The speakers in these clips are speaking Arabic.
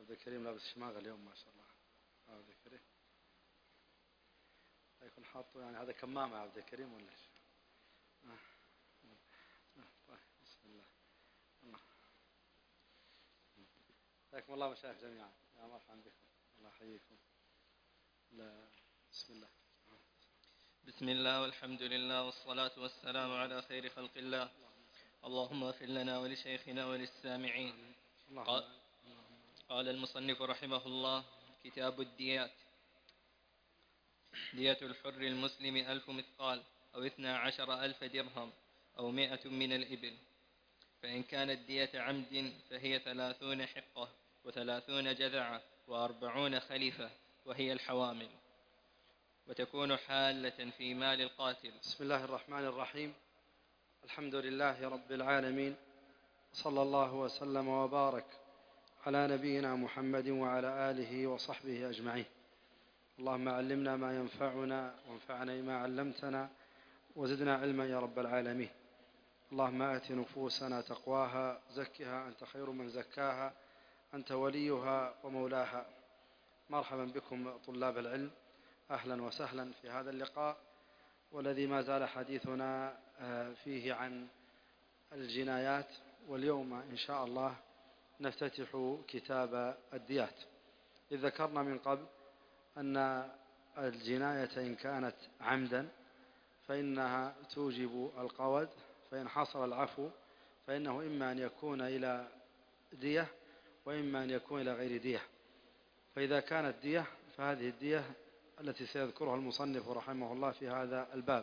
عبد الكريم لابس شماغ اليوم ما شاء الله. عبد الكريم يكون حاطه يعني هذا كمامة عبد الكريم ولا ايش؟ طيب بسم الله. حياكم الله مشايخ جميعا، يا مرحبا بكم، الله يحييكم. لا بسم الله. بسم الله والحمد لله والصلاة والسلام على خير خلق الله. اللهم اغفر لنا ولشيخنا وللسامعين. قال المصنف رحمه الله: كتاب الديات. دية الحر المسلم 1000 مثقال أو 12,000 درهم أو 100 من الإبل. فإن كانت دية عمد فهي 30 حقة و30 جذعة و40 خليفة وهي الحوامل، وتكون حالة في مال القاتل. بسم الله الرحمن الرحيم. الحمد لله رب العالمين، صلى الله وسلم وبارك على نبينا محمد وعلى آله وصحبه أجمعين. اللهم علمنا ما ينفعنا وانفعنا بما علمتنا وزدنا علما يا رب العالمين. اللهم آت نفوسنا تقواها، زكها أنت خير من زكاها، أنت وليها ومولاها. مرحبا بكم طلاب العلم، أهلا وسهلا في هذا اللقاء، والذي ما زال حديثنا فيه عن الجنايات، واليوم إن شاء الله نفتتح كتاب الديات. إذ ذكرنا من قبل أن الجناية إن كانت عمدا فإنها توجب القود، فإن حصل العفو فإنه إما أن يكون إلى دية وإما أن يكون إلى غير دية. فإذا كانت دية فهذه الدية التي سيذكرها المصنف رحمه الله في هذا الباب،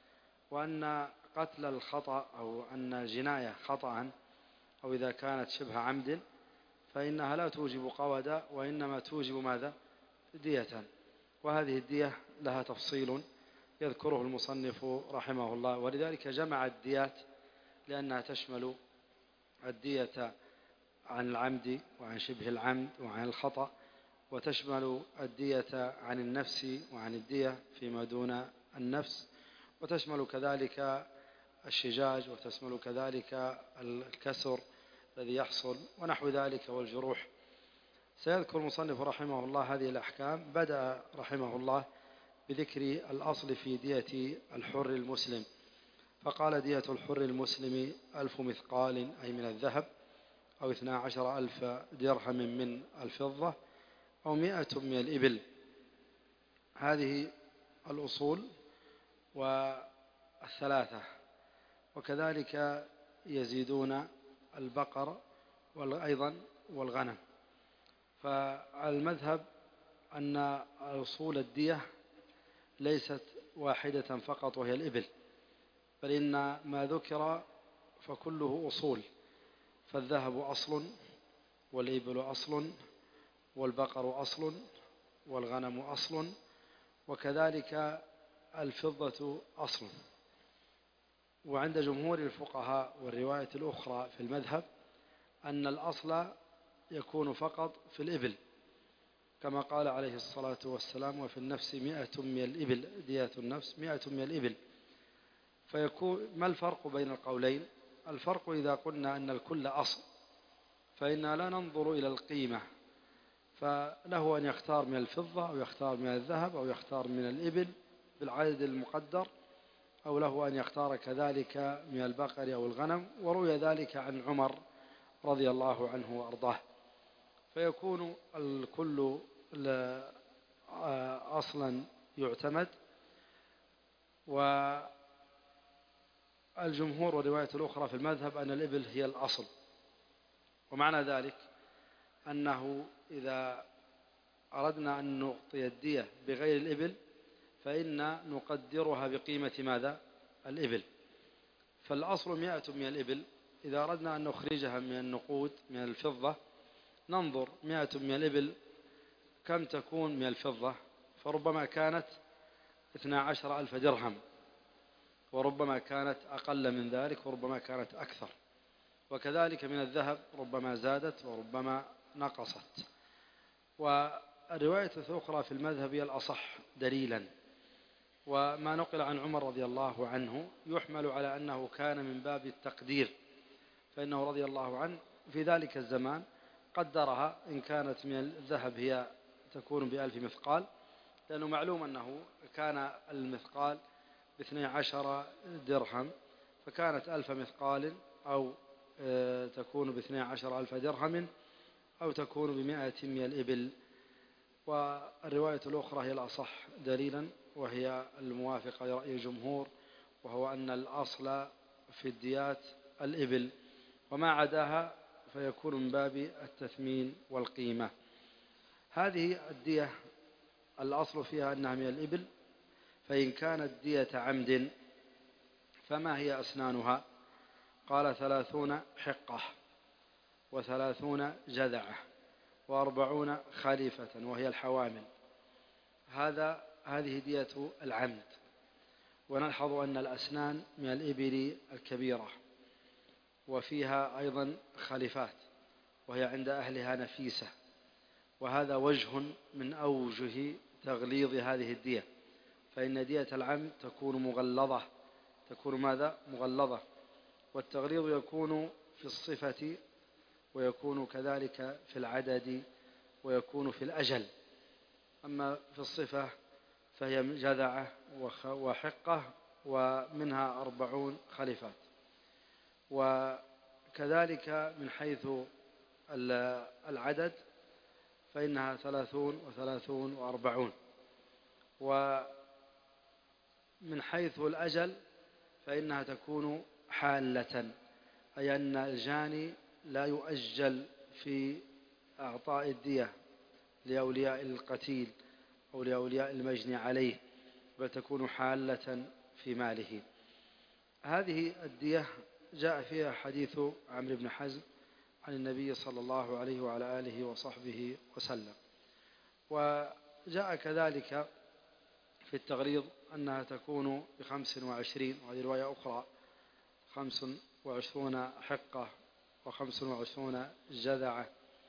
وأن قتل الخطأ أو أن الجناية خطأ أو إذا كانت شبه عمد فإنها لا توجب قودا وإنما توجب ماذا؟ دية. وهذه الدية لها تفصيل يذكره المصنف رحمه الله، ولذلك جمع الديات لأنها تشمل الدية عن العمد وعن شبه العمد وعن الخطأ، وتشمل الدية عن النفس وعن الدية فيما دون النفس، وتشمل كذلك الشجاج، وتشمل كذلك الكسر الذي يحصل ونحو ذلك والجروح. سيذكر المصنف رحمه الله هذه الأحكام. بدأ رحمه الله بذكر الأصل في دية الحر المسلم، فقال: دية الحر المسلم 1000 مثقال أي من الذهب، أو 12,000 درهم من الفضة، أو 100 من الإبل. هذه الأصول والثلاثة، وكذلك يزيدون البقر أيضا والغنم. فالمذهب أن أصول الدية ليست واحدة فقط وهي الإبل، بل إن ما ذكر فكله أصول، فالذهب أصل، والإبل أصل، والبقر أصل، والغنم أصل، وكذلك الفضة أصل. وعند جمهور الفقهاء والرواية الأخرى في المذهب أن الأصل يكون فقط في الإبل، كما قال عليه الصلاة والسلام: وفي النفس 100 من الإبل، دية النفس 100 من الإبل. فيكون ما الفرق بين القولين؟ الفرق إذا قلنا أن الكل أصل فإننا لا ننظر إلى القيمة، فله أن يختار من الفضة أو يختار من الذهب أو يختار من الإبل بالعدد المقدر، أو له أن يختار كذلك من البقر أو الغنم، وروي ذلك عن عمر رضي الله عنه وأرضاه. فيكون الكل أصلا يعتمد. والجمهور والرواية الأخرى في المذهب أن الإبل هي الأصل، ومعنى ذلك أنه إذا أردنا أن نعطي الدية بغير الإبل فإن نقدرها بقيمة ماذا؟ الإبل. فالأصل 100 من الإبل، إذا أردنا أن نخرجها من النقود من الفضة ننظر 100 من الإبل كم تكون من الفضة، فربما كانت 12,000 درهم، وربما كانت أقل من ذلك، وربما كانت أكثر. وكذلك من الذهب ربما زادت وربما نقصت. والرواية الأخرى في المذهب هي الأصح دليلا، وما نقل عن عمر رضي الله عنه يحمل على أنه كان من باب التقدير، فإنه رضي الله عنه في ذلك الزمان قدرها إن كانت من الذهب هي تكون ب1000 مثقال، لأنه معلوم أنه كان المثقال ب12 درهم، فكانت 1000 مثقال أو تكون ب12 ألف درهم أو تكون ب100 من الإبل. والرواية الأخرى هي الأصح دليلا، وهي الموافقة لرأي الجمهور، وهو أن الأصل في الديات الإبل، وما عداها فيكون من باب التثمين والقيمة. هذه الدية الأصل فيها أنها من الإبل، فإن كانت دية عمد فما هي أسنانها؟ قال 30 حقة 30 جذعة 40 خليفة وهي الحوامل. هذه دية العمد. ونلحظ أن الأسنان من الإبل الكبيرة، وفيها أيضا خليفات وهي عند أهلها نفيسة، وهذا وجه من أوجه تغليظ هذه الدية، فإن دية العمد تكون مغلظة، تكون ماذا؟ مغلظة. والتغليظ يكون في الصفة، ويكون كذلك في العدد، ويكون في الأجل. أما في الصفة فهي جذعة وحقة ومنها 40 خليفات. وكذلك من حيث العدد فإنها 30 و30 و40. ومن حيث الأجل فإنها تكون حالة، أي أن الجاني لا يؤجل في أعطاء الدية لأولياء القتيل أو لأولياء المجني عليه، بل تكون حالة في ماله. هذه الدية جاء فيها حديث عمرو بن حزم عن النبي صلى الله عليه وعلى آله وصحبه وسلم. وجاء كذلك في التغليظ أنها تكون ب25، وهذه رواية أخرى 25 حقة و25 جذعة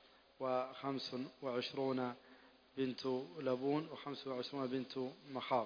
و25 بنت لبون و25 بنت مخاض.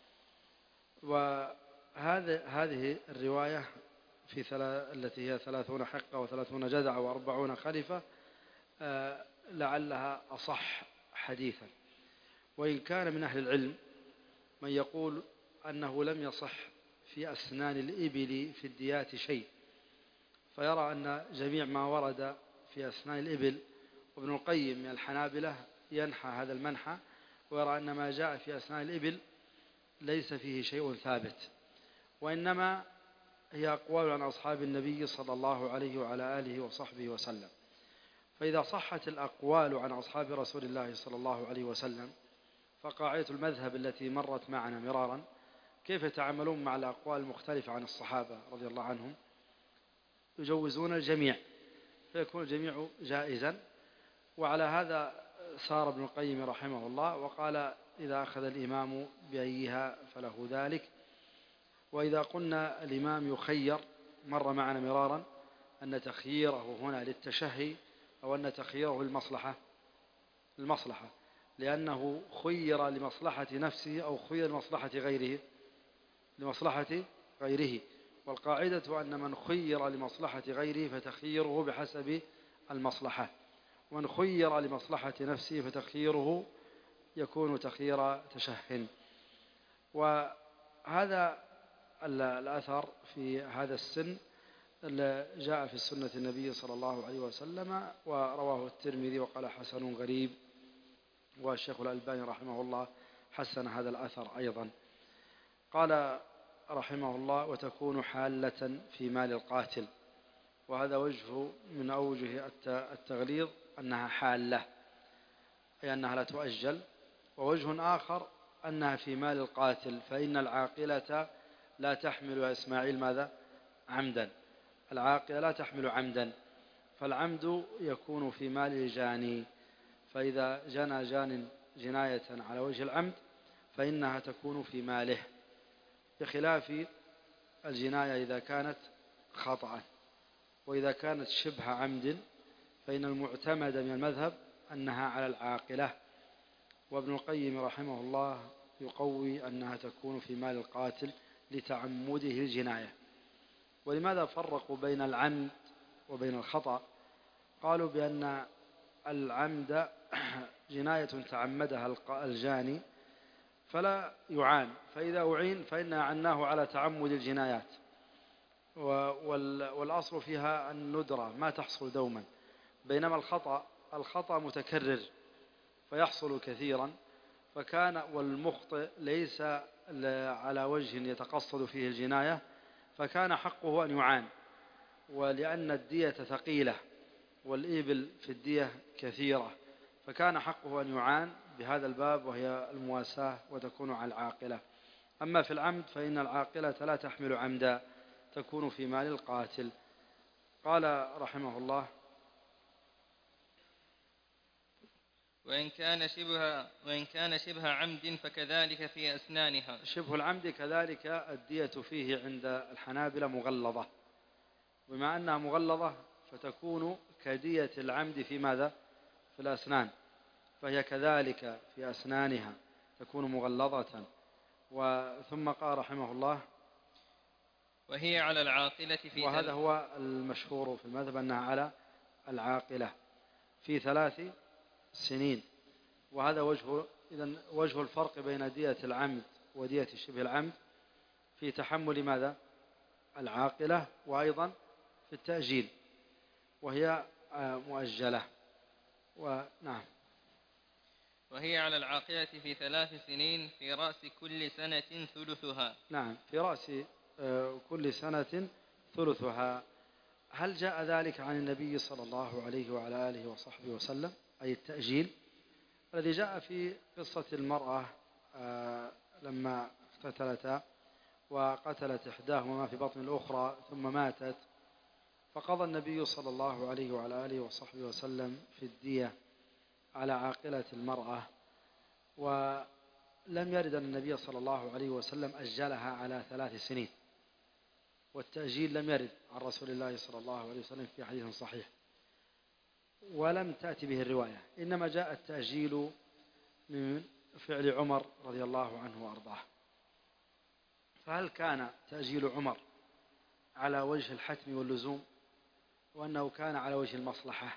وهذه الرواية التي هي 30 حقة و30 جذعة و40 خليفة لعلها أصح حديثا، وإن كان من أهل العلم من يقول أنه لم يصح في أسنان الإبل في الديات شيء، فيرى أن جميع ما ورد في أسنان الإبل، وابن القيم من الحنابلة ينحى هذا المنحى، ويرى أن ما جاء في أسنان الإبل ليس فيه شيء ثابت، وإنما هي أقوال عن أصحاب النبي صلى الله عليه وعلى آله وصحبه وسلم. فإذا صحت الأقوال عن أصحاب رسول الله صلى الله عليه وسلم، فقاعدة المذهب التي مرت معنا مرارا كيف يتعاملون مع الأقوال المختلفة عن الصحابة رضي الله عنهم؟ يجوزون الجميع، فيكون الجميع جائزا. وعلى هذا سار ابن القيم رحمه الله، وقال إذا أخذ الإمام بأيها فله ذلك. وإذا قلنا الإمام يخير، مر معنا مرارا أن تخييره هنا للتشهي، أو أن تخييره المصلحة، لأنه خير لمصلحة نفسه أو خير لمصلحة غيره. والقاعدة أن من خير لمصلحة غيره فتخييره بحسب المصلحة، ومن خير لمصلحة نفسه فتخييره يكون تخيير تشه. وهذا الأثر في هذا السن جاء في سنة النبي صلى الله عليه وسلم، ورواه الترمذي وقال حسن غريب، والشيخ الألباني رحمه الله حسن هذا الأثر أيضا. قال رحمه الله وتكون حالة في مال القاتل، وهذا وجه من أوجه التغليظ أنها حالة، أي أنها لا تؤجل. ووجه آخر أنها في مال القاتل، فإن العاقلة لا تحمل يا إسماعيل ماذا؟ عمدا. العاقلة لا تحمل عمدا، فالعمد يكون في مال الجاني، فإذا جنى جان جناية على وجه العمد فإنها تكون في ماله، بخلاف الجناية إذا كانت خطأ. وإذا كانت شبه عمد فإن المعتمد من المذهب أنها على العاقلة. وابن القيم رحمه الله يقوي أنها تكون في مال القاتل لتعمده الجناية. ولماذا فرقوا بين العمد وبين الخطأ؟ قالوا بأن العمد جناية تعمدها الجاني فلا يعان، فإذا أعين فإنها عناه على تعمد الجنايات، والأصل فيها الندرة ما تحصل دوما، بينما الخطأ متكرر فيحصل كثيرا، والمخطئ ليس على وجه يتقصد فيه الجناية، فكان حقه أن يعان، ولأن الدية ثقيلة والإبل في الدية كثيرة، فكان حقه أن يعان بهذا الباب، وهي المواساة وتكون على العاقلة. أما في العمد فإن العاقلة لا تحمل عمدا، تكون في مال القاتل. قال رحمه الله: وإن كان شبه عمد فكذلك في أسنانها. شبه العمد كذلك الدية فيه عند الحنابلة مغلظة، بما أنها مغلظة فتكون كدية العمد في ماذا؟ في الأسنان، فهي كذلك في أسنانها تكون مغلظة. ثم قال رحمه الله: وهي على العاقلة في وهذا هو المشهور في المذهب أنها على العاقلة في 3 سنين. وهذا وجه الفرق بين دية العمد ودية شبه العمد في تحمل ماذا؟ العاقلة، وأيضا في التأجيل، وهي مؤجلة. ونعم. وهي على العاقلة في 3 سنين في رأس كل سنة ثلثها. نعم، في رأس كل سنة ثلثها. هل جاء ذلك عن النبي صلى الله عليه وعلى آله وصحبه وسلم، أي التأجيل الذي جاء في قصة المرأة لما اقتتلتا وقتلت إحداهما في بطن الأخرى ثم ماتت، فقضى النبي صلى الله عليه وعلى آله وصحبه وسلم في الدية على عاقلة المرأة، ولم يرد أن النبي صلى الله عليه وسلم أجلها على 3 سنين، والتأجيل لم يرد عن رسول الله صلى الله عليه وسلم في حديث صحيح، ولم تأتي به الرواية، إنما جاء التأجيل من فعل عمر رضي الله عنه وأرضاه. فهل كان تأجيل عمر على وجه الحتم واللزوم، وأنه كان على وجه المصلحة؟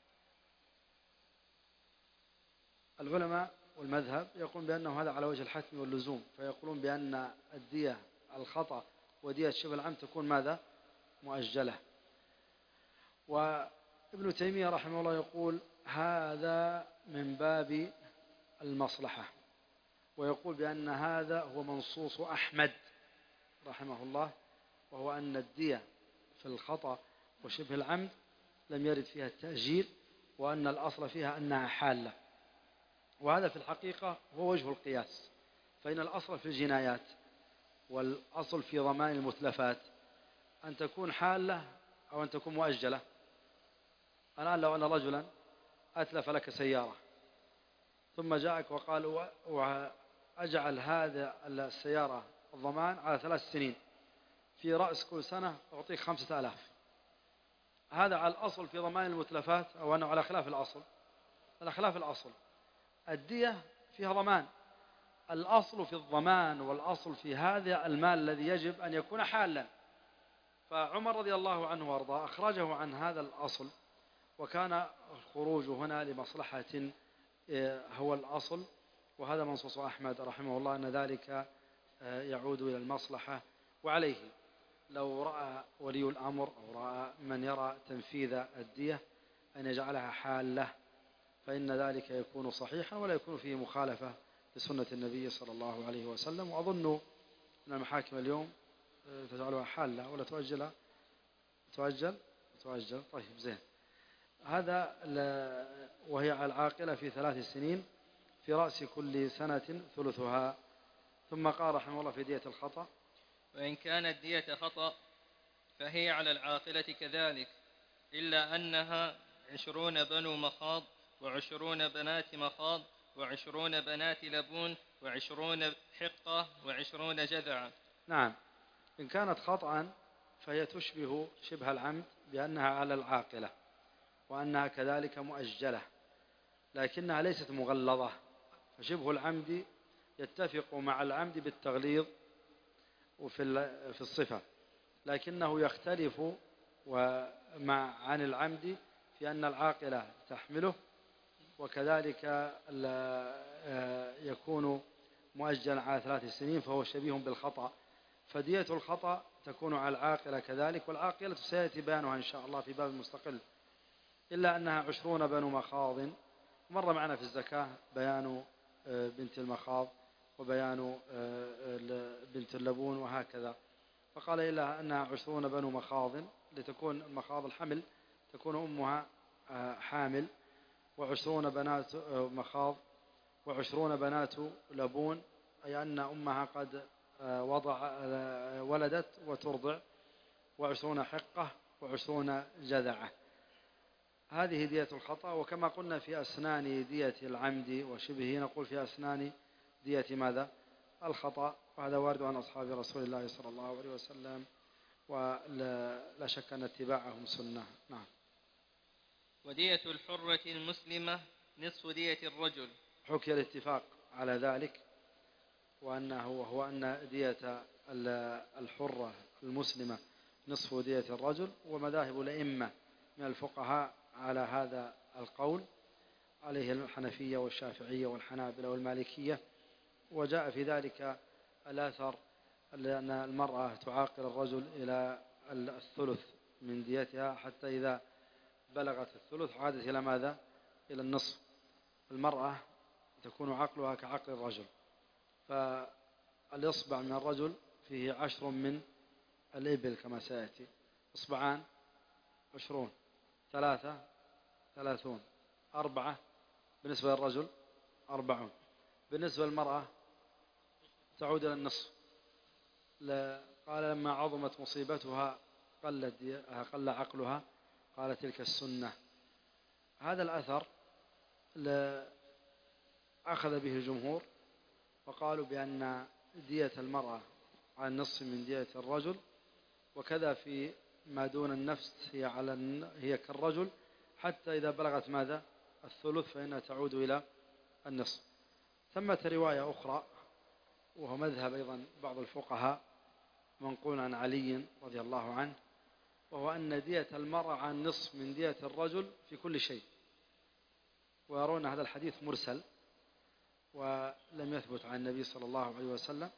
العلماء والمذهب يقولون بأنه هذا على وجه الحتم واللزوم، فيقولون بأن الدية الخطأ ودية شبه العمد تكون ماذا؟ مؤجلة. وابن تيمية رحمه الله يقول هذا من باب المصلحة، ويقول بأن هذا هو منصوص أحمد رحمه الله، وهو أن الدية في الخطأ وشبه العمد لم يرد فيها التأجيل، وأن الأصل فيها أنها حالة. وهذا في الحقيقة هو وجه القياس، فإن الأصل في الجنايات والأصل في ضمان المتلفات أن تكون حالة أو أن تكون مؤجلة. الآن لو أن رجلا أتلف لك سيارة ثم جاءك وقال وأجعل هذا السيارة الضمان على 3 سنين، في رأس كل سنة أعطيك 5000، هذا على الأصل في ضمان المتلفات، أو أنه على خلاف الأصل؟ على خلاف الأصل. الدية فيها ضمان، الأصل في الضمان والأصل في هذا المال الذي يجب أن يكون حالا. فعمر رضي الله عنه وارضاه أخرجه عن هذا الأصل، وكان الخروج هنا لمصلحة هو الأصل، وهذا منصوص أحمد رحمه الله أن ذلك يعود إلى المصلحة. وعليه لو رأى ولي الأمر أو رأى من يرى تنفيذ الدية أن يجعلها حالة، فإن ذلك يكون صحيحا ولا يكون فيه مخالفة لسنة النبي صلى الله عليه وسلم. وأظن أن المحاكم اليوم تجعلها حالة ولا تؤجلها؟ تؤجل. طيب زين. هذا وهي على العاقلة في 3 سنين في رأس كل سنة ثلثها. ثم قال رحمه الله في دية الخطأ: وإن كانت دية خطأ فهي على العاقلة كذلك، إلا أنها 20 بنو مخاض، و20 بنات مخاض، و20 بنات لبون، و20 حقة، و20 جذعة. نعم، إن كانت خطأ فهي تشبه شبه العمد بأنها على العاقلة، وأنها كذلك مؤجلة، لكنها ليست مغلظة. فشبه العمد يتفق مع العمد بالتغليظ في الصفة، لكنه يختلف عن العمد في أن العاقلة تحمله وكذلك يكون مؤجلا على 3 سنين فهو شبيه بالخطأ. فدية الخطأ تكون على العاقلة كذلك، والعاقلة سيأتي بيانها إن شاء الله في باب مستقل، إلا أنها 20 بنو مخاض. مر معنا في الزكاة بيان بنت المخاض وبيان بنت اللبون وهكذا، فقال إلا أنها 20 بنو مخاض، لتكون المخاض الحمل تكون أمها حامل، و20 بنات مخاض، و20 بنات لبون، أي أن أمها قد ولدت وترضع، و20 حقة، و20 جذعة. هذه دية الخطأ. وكما قلنا في أسنان دية العمد وشبهه نقول في أسنان دية ماذا؟ الخطأ. وهذا وارد عن أصحاب رسول الله صلى الله عليه وسلم، ولا شك أن اتباعهم سنة. نعم. ودية الحرة المسلمة نصف دية الرجل. حكي الاتفاق على ذلك، وهو أن دية الحرة المسلمة نصف دية الرجل، ومذاهب الأئمة من الفقهاء على هذا القول، عليه الحنفية والشافعية والحنابلة والمالكية. وجاء في ذلك الأثر لأن المرأة تعاقل الرجل إلى الثلث من ديتها، حتى إذا بلغت الثلث عادت إلى ماذا؟ إلى النصف. المرأة تكون عقلها كعقل الرجل، فالإصبع من الرجل فيه 10 من الإبل كما سيأتي، إصبعان 20، 3 30، 4 بالنسبة للرجل 40، بالنسبة للمرأة تعود إلى النصف. قال لما عظمت مصيبتها قل عقلها، قال تلك السنة. هذا الأثر أخذ به الجمهور، وقالوا بأن دية المرأة على النصف من دية الرجل، وكذا في ما دون النفس هي كالرجل، حتى إذا بلغت ماذا؟ الثلث فإنها تعود إلى النصف. ثمة رواية أخرى وهو مذهب أيضا بعض الفقهاء منقول عن علي رضي الله عنه، وهو أن دية المرأة عن نصف من دية الرجل في كل شيء، ويرون هذا الحديث مرسل ولم يثبت عن النبي صلى الله عليه وسلم،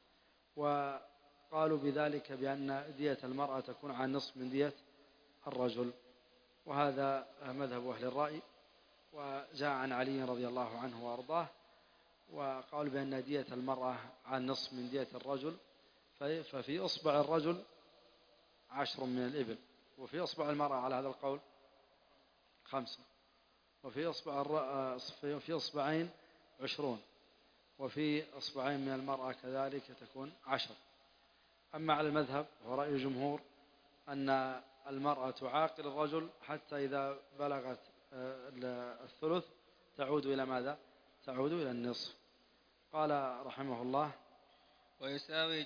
وقالوا بذلك بأن دية المرأة تكون عن نصف من دية الرجل، وهذا مذهب أهل الرأي. وجاء عن علي رضي الله عنه وأرضاه، وقالوا بأن دية المرأة عن نصف من دية الرجل، ففي أصبع الرجل 10 من الإبل، وفي أصبع المرأة على هذا القول 5، وفي في أصبعين 20، وفي أصبعين من المرأة كذلك تكون 10. أما على المذهب هو رأي الجمهور أن المرأة تعاقل الرجل حتى إذا بلغت الثلث تعود إلى ماذا؟ تعود إلى النصف. قال رحمه الله: ويساوي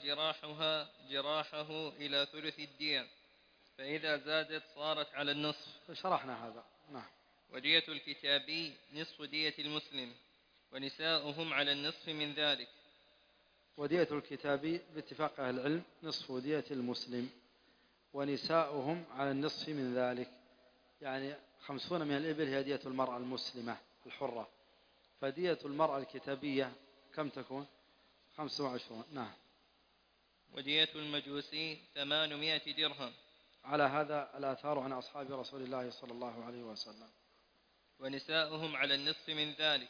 جراحه إلى ثلث الدية، فإذا زادت صارت على النصف. شرحنا هذا. نعم. ودية الكتابي نصف دية المسلم، ونساؤهم على النصف من ذلك. ودية الكتابي باتفاق أهل العلم نصف دية المسلم، ونساؤهم على النصف من ذلك، يعني 50 من الإبل هي دية المرأة المسلمة الحرة، فدية المرأة الكتابية كم تكون؟ 25. نعم. ودية المجوسي 800 درهم. على هذا الآثار عن أصحاب رسول الله صلى الله عليه وسلم. ونساؤهم على النصف من ذلك.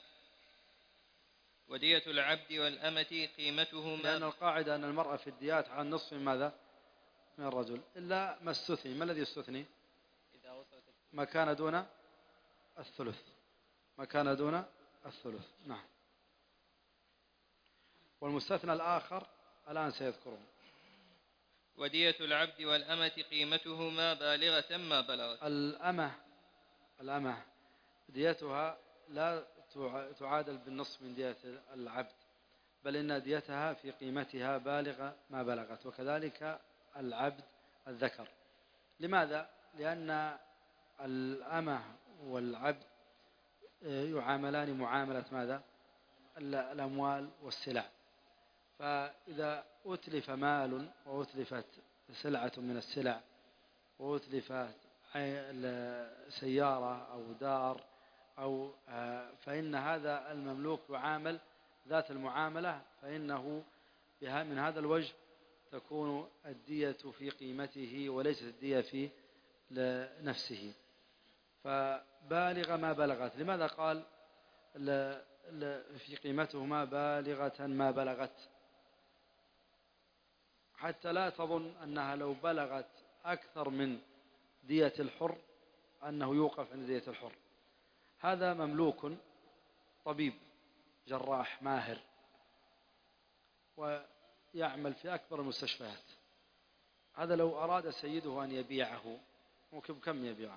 ودية العبد والأمة قيمتهما، لأن القاعدة أن المرأة في الديات على النصف من ماذا؟ من الرجل، إلا ما استثني. ما الذي استثني؟ ما كان دون الثلث. ما كان دون الثلث. نعم. والمستثنى الآخر الآن سيذكرون. ودية العبد والأمة قيمتهما بالغة ما بلغت. الأمة ديتها لا تعادل بالنصف من دية العبد، بل إن ديتها في قيمتها بالغة ما بلغت، وكذلك العبد الذكر. لماذا؟ لأن الأمة والعبد يعاملان معاملة ماذا؟ الأموال والسلع، فإذا أتلف مال وأتلفت سلعة من السلع وأتلفت سيارة أو دار أو فإن هذا المملوك يعامل ذات المعاملة، فإنه من هذا الوجه تكون الدية في قيمته وليست الدية في نفسه. فبالغ ما بلغت، لماذا قال في قيمته ما بالغة ما بلغت؟ حتى لا تظن أنها لو بلغت أكثر من دية الحر أنه يوقف عند دية الحر. هذا مملوك طبيب جراح ماهر ويعمل في أكبر المستشفيات، هذا لو أراد سيده أن يبيعه ممكن كم يبيعه؟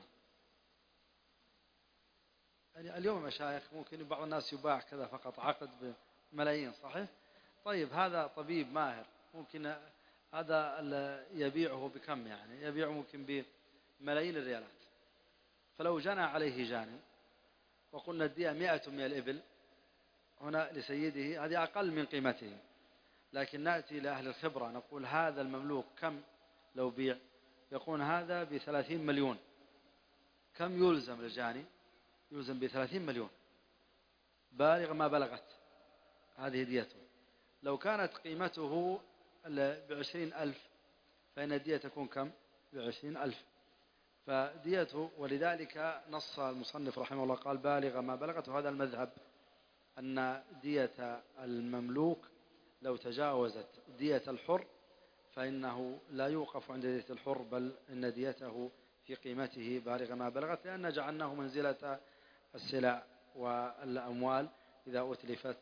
يعني اليوم مشايخ ممكن بعض الناس يباع كذا فقط عقد بملايين، صحيح؟ طيب هذا طبيب ماهر ممكن هذا يبيعه بكم؟ يعني يبيعه ممكن بملايين الريالات. فلو جنى عليه جان وقلنا الدية 100 من الإبل هنا لسيده، هذه أقل من قيمته، لكن نأتي لأهل الخبرة نقول هذا المملوك كم لو بيع؟ يقول هذا ب30 مليون. كم يلزم الجاني؟ يلزم ب30 مليون، بالغ ما بلغت، هذه ديته. لو كانت قيمته ب20,000 فإن الدية تكون كم؟ ب20,000. فديته، ولذلك نص المصنف رحمه الله قال بالغ ما بلغت. وهذا المذهب أن دية المملوك لو تجاوزت دية الحر فإنه لا يوقف عند دية الحر، بل إن ديته في قيمته بالغ ما بلغت، لأن جعلناه منزلة السلع والأموال إذا أتلفت.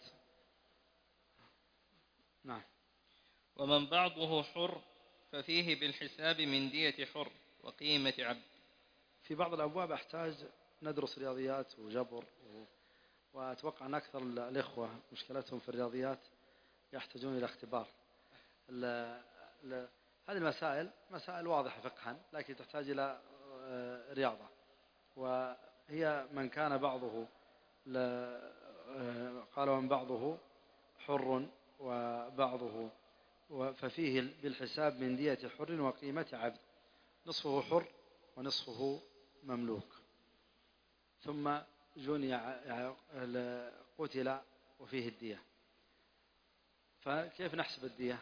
نعم. ومن بعضه حر ففيه بالحساب من دية حر وقيمة عبد. في بعض الأبواب أحتاج ندرس رياضيات وجبر، وأتوقع أن أكثر الإخوة مشكلتهم في الرياضيات يحتاجون إلى اختبار. هذه المسائل مسائل واضحة فقها، لكن تحتاج إلى رياضة. وهي من كان بعضه قال ومن بعضه حر وبعضه، ففيه بالحساب من دية حر وقيمة عبد، نصفه حر ونصفه مملوك. ثم جني قتل وفيه الدية. فكيف نحسب الدية؟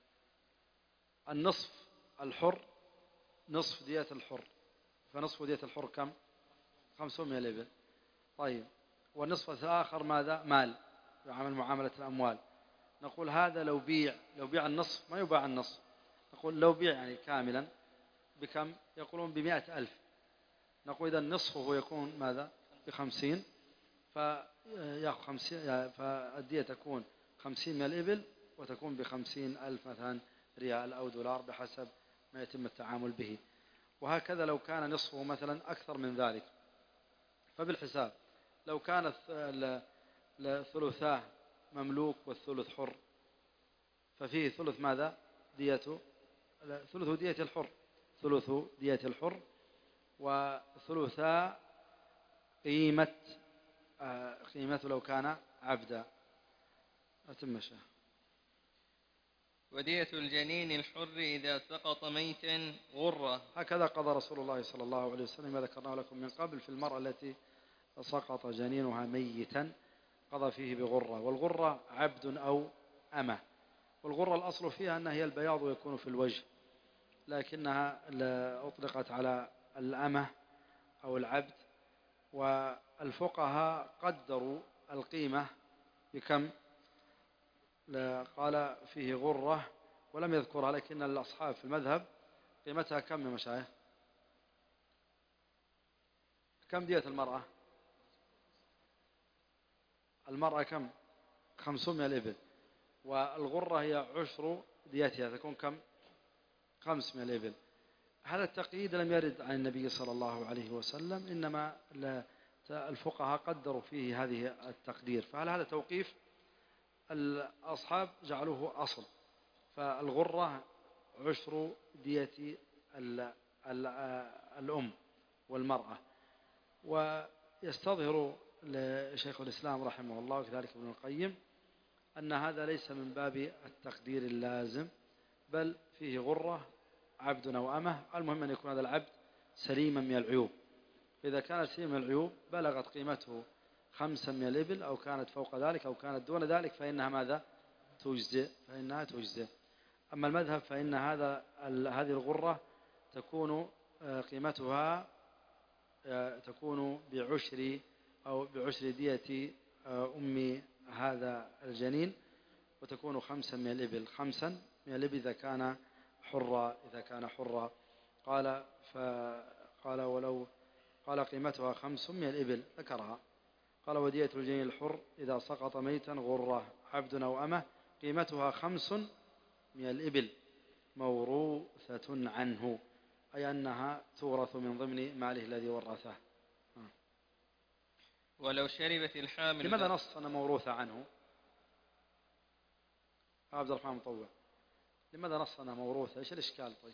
النصف الحر نصف دية الحر، فنصف دية الحر كم؟ 500 الإبل. طيب، والنصف الآخر ماذا؟ مال، يعمل معاملة الأموال. نقول هذا لو بيع النصف، ما يباع النصف، نقول لو بيع يعني كاملا بكم؟ يقولون ب100,000. نقول إذا نصفه يكون ماذا؟ ب50، فيأخذ 50، فالدية تكون 50 من الإبل وتكون ب50,000 مثلا ريال أو دولار بحسب ما يتم التعامل به. وهكذا لو كان نصفه مثلا أكثر من ذلك فبالحساب. لو كان ثلثاه مملوك والثلث حر ففيه ثلث ماذا؟ ديته، ثلث دية الحر، ثلث دية الحر، وثلثا قيمته لو كان عبدا. أتم شيء. ودية الجنين الحر إذا سقط ميتا غرة. هكذا قضى رسول الله صلى الله عليه وسلم، ما ذكرناه لكم من قبل في المرأة التي سقط جنينها ميتا قضى فيه بغرة. والغرة عبد أو أمة. والغرة الأصل فيها أنها هي البياض يكون في الوجه، لكنها أطلقت على الأمة أو العبد. والفقهاء قدروا القيمة بكم؟ قال فيه غرة ولم يذكرها، لكن الأصحاب في المذهب قيمتها كم يا مشايخ؟ كم دية المرأة؟ المرأة كم؟ 500 الإبل. والغرة هي عشر ديتها، تكون كم؟ 500 الإبل. هذا التقييد لم يرد عن النبي صلى الله عليه وسلم، إنما الفقهاء قدروا فيه هذه التقدير. فهل هذا توقيف؟ الأصحاب جعلوه أصل. فالغرة عشر دية الأم والمرأة. ويستظهر لشيخ الإسلام رحمه الله وكذلك ابن القيم أن هذا ليس من باب التقدير اللازم، بل فيه غرة عبد أو أمة، المهم أن يكون هذا العبد سليما من العيوب. إذا كانت فيه من العيوب بلغت قيمته 5 من الإبل أو كانت فوق ذلك أو كانت دون ذلك فإنها ماذا؟ تجزئ. أما المذهب فإن هذه الغرة تكون قيمتها تكون بعشر دية أم هذا الجنين، وتكون 5 من الإبل، 5 من الإبل إذا كان حرا. قال ولو قال قيمتها 5 من الإبل ذكرها. قال ودية الجنين الحر إذا سقط ميتا غرة عبد أو أمه قيمتها 5 من الإبل موروثة عنه، أي أنها تورث من ضمن ماله الذي ورثه. ولو شربت الحامل. لماذا نص أن موروثة عنه؟ عبد الرحمن مطوع، لماذا نص أنها موروثة؟ إيش الإشكال؟ طيب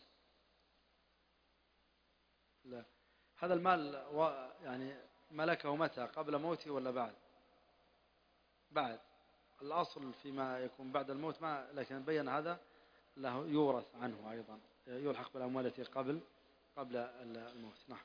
لا، هذا المال يعني ملكه متى؟ قبل موته ولا بعد؟ الأصل فيما يكون بعد الموت ما، لكن بين هذا له يورث عنه أيضا، يلحق بالأموال التي قبل الموت. نعم.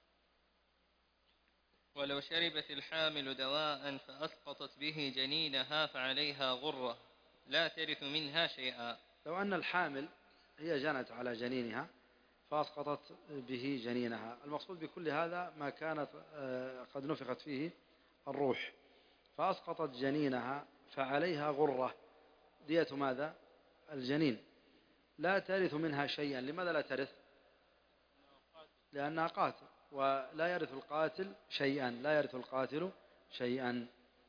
ولو شربت الحامل دواء فأسقطت به جنينها فعليها غرة لا ترث منها شيئا. لو أن الحامل هي جنت على جنينها فأسقطت به جنينها، المقصود بكل هذا ما كانت قد نفخت فيه الروح، فأسقطت جنينها فعليها غرة، دية ماذا؟ الجنين، لا ترث منها شيئا. لماذا لا ترث؟ لأنها قاتل، ولا يرث القاتل شيئا.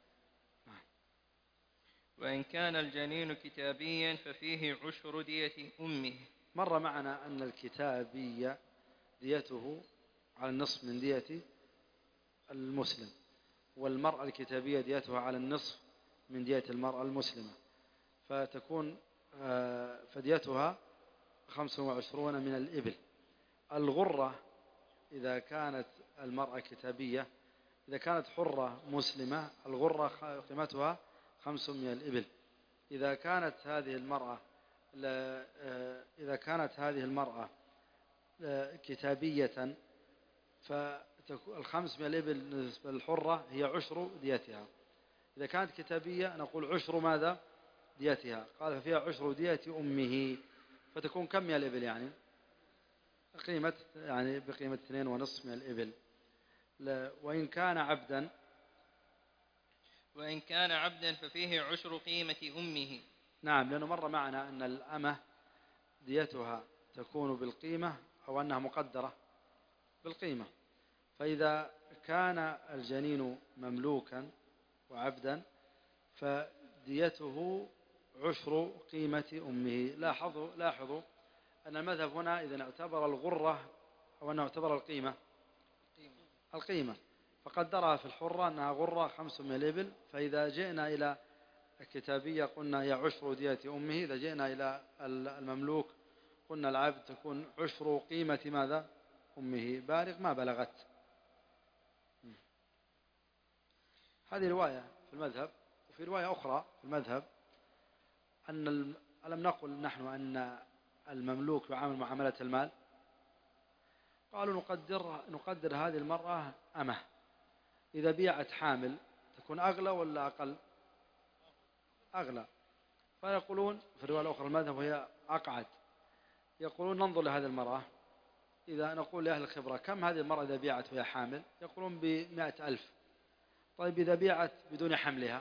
وإن كان الجنين كتابيا ففيه عشر دية أمه. مر معنا أن الكتابية ديته على النصف من دية المسلم، والمرأة الكتابية ديتها على النصف من دية المرأة المسلمة، فتكون فديتها 25 من الإبل. الغرة إذا كانت المرأة كتابية، إذا كانت حرة مسلمة الغرة قيمتها 5 من الإبل. إذا كانت هذه المرأة كتابية فالخمس من الإبل بالنسبة للحرة هي عشر ديتها. إذا كانت كتابية نقول عشر ماذا؟ ديتها. قال ففيها عشر دية أمه، فتكون كم من الإبل يعني؟ بقيمة 2.5 من الإبل. وإن كان عبدا ففيه عشر قيمة أمه. نعم، لأنه مر معنا أن الأمة ديتها تكون بالقيمة أو أنها مقدرة بالقيمة. فإذا كان الجنين مملوكا وعبدا فديته عشر قيمة أمه. لاحظوا أن المذهب هنا إذا اعتبر الغرة أو أنه اعتبر القيمة فقدرها في الحرة أنها غرة 5 من الإبل. فإذا جئنا إلى الكتابية قلنا هي عشر دية أمه. إذا جئنا إلى المملوك قلنا العبد تكون عشر قيمة ماذا؟ أمه، بالغ ما بلغت. هذه رواية في المذهب. وفي رواية أخرى في المذهب ألم نقل نحن أن المملوك يعامل معاملة المال؟ قالوا نقدر هذه المرأة أمه، إذا بيعت حامل تكون أغلى ولا أقل؟ أغلى. فيقولون في الرواية الأخرى المذهب وهي أقعد، يقولون ننظر لهذه المرأة. إذا نقول لأهل الخبرة كم هذه المرأة إذا بيعت وهي حامل؟ يقولون 100,000. طيب إذا بيعت بدون حملها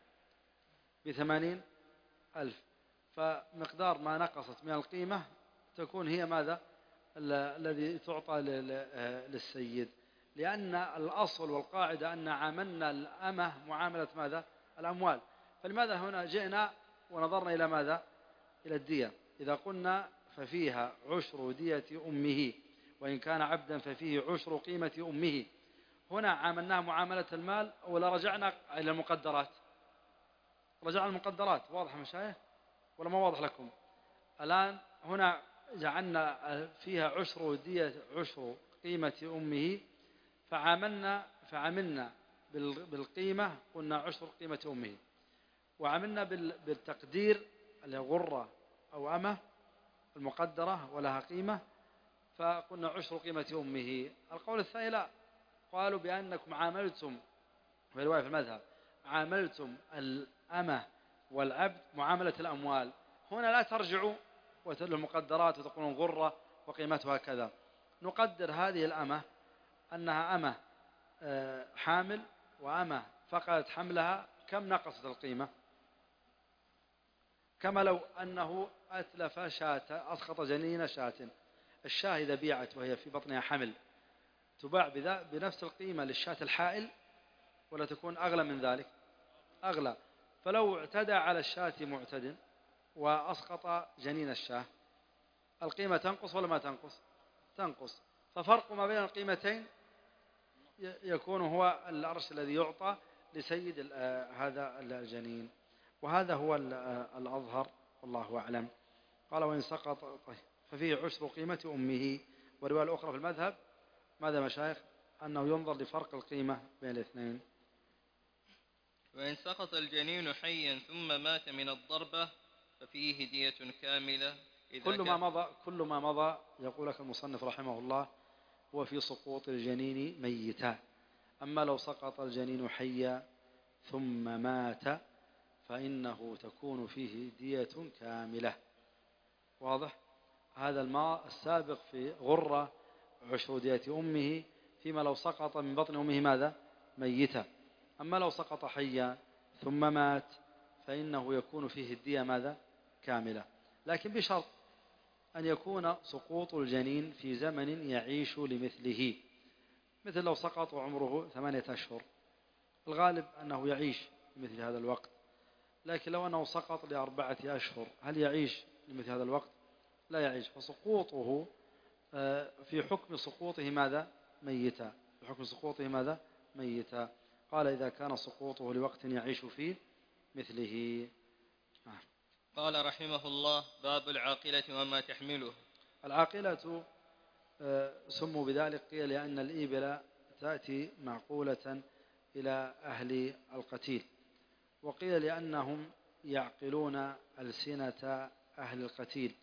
80,000، فمقدار ما نقصت من القيمة تكون هي ماذا؟ الذي تعطى للسيد، لأن الأصل والقاعدة أن عاملنا الأمة معاملة ماذا؟ الأموال. فلماذا هنا جئنا ونظرنا إلى ماذا؟ إلى الدية. إذا قلنا ففيها عشر دية أمه، وإن كان عبدا ففيه عشر قيمة أمه، هنا عاملناه معاملة المال ولا رجعنا إلى المقدرات؟ رجعنا المقدرات. واضح مشايخ ولا ما واضح لكم؟ الآن هنا جعلنا فيها عشر قيمة أمه، فعملنا بالقيمة قلنا عشر قيمة أمه، وعملنا بالتقدير اللي غرة أو أمة المقدرة ولها قيمة فقلنا عشر قيمة أمه. القول الثاني لا، قالوا بأنكم عاملتم في رواية في المذهب عاملتم الأمة والعبد معاملة الأموال، هنا لا ترجعوا وتلوا المقدرات وتقولون غرة وقيمتها كذا. نقدر هذه الأمة أنها أمة حامل وأمة فقدت حملها، كم نقصت القيمة؟ كما لو أنه أتلف شاة، أسقط جنين شاة. الشاة إذا بيعت وهي في بطنها حمل تباع بنفس القيمة للشاة الحائل ولا تكون أغلى من ذلك؟ أغلى. فلو اعتدى على الشاة معتد وأسقط جنين الشاة، القيمة تنقص ولا ما تنقص؟ تنقص. ففرق ما بين القيمتين يكون هو الأرش الذي يعطى لسيد هذا الجنين، وهذا هو الأظهر والله أعلم. قال وإن سقط ففيه عشر قيمة أمه. ورواية الأخرى في المذهب ماذا مشايخ؟ أنه ينظر لفرق القيمة بين الاثنين. وإن سقط الجنين حيا ثم مات من الضربة ففيه دية كاملة. كل ما مضى يقول لك المصنف رحمه الله هو في سقوط الجنين ميتا. أما لو سقط الجنين حيا ثم مات فإنه تكون فيه دية كاملة. واضح؟ هذا الماء السابق في غرة عشر دية أمه، فيما لو سقط من بطن أمه ماذا؟ ميتا. أما لو سقط حيا ثم مات فإنه يكون فيه الدية ماذا؟ كاملة، لكن بشرط أن يكون سقوط الجنين في زمن يعيش لمثله. مثل لو سقط وعمره 8 أشهر، الغالب أنه يعيش مثل هذا الوقت. لكن لو أنه سقط ل4 أشهر هل يعيش لمثل هذا الوقت؟ لا يعيش. فسقوطه في حكم سقوطه ماذا؟ ميتا. في حكم سقوطه ماذا؟ ميتا. قال إذا كان سقوطه لوقت يعيش فيه مثله. قال رحمه الله باب العاقلة وما تحمله. العاقلة سموا بذلك قيل لأن الإبل تأتي معقولة إلى أهل القتيل، وقيل لأنهم يعقلون ألسنة أهل القتيل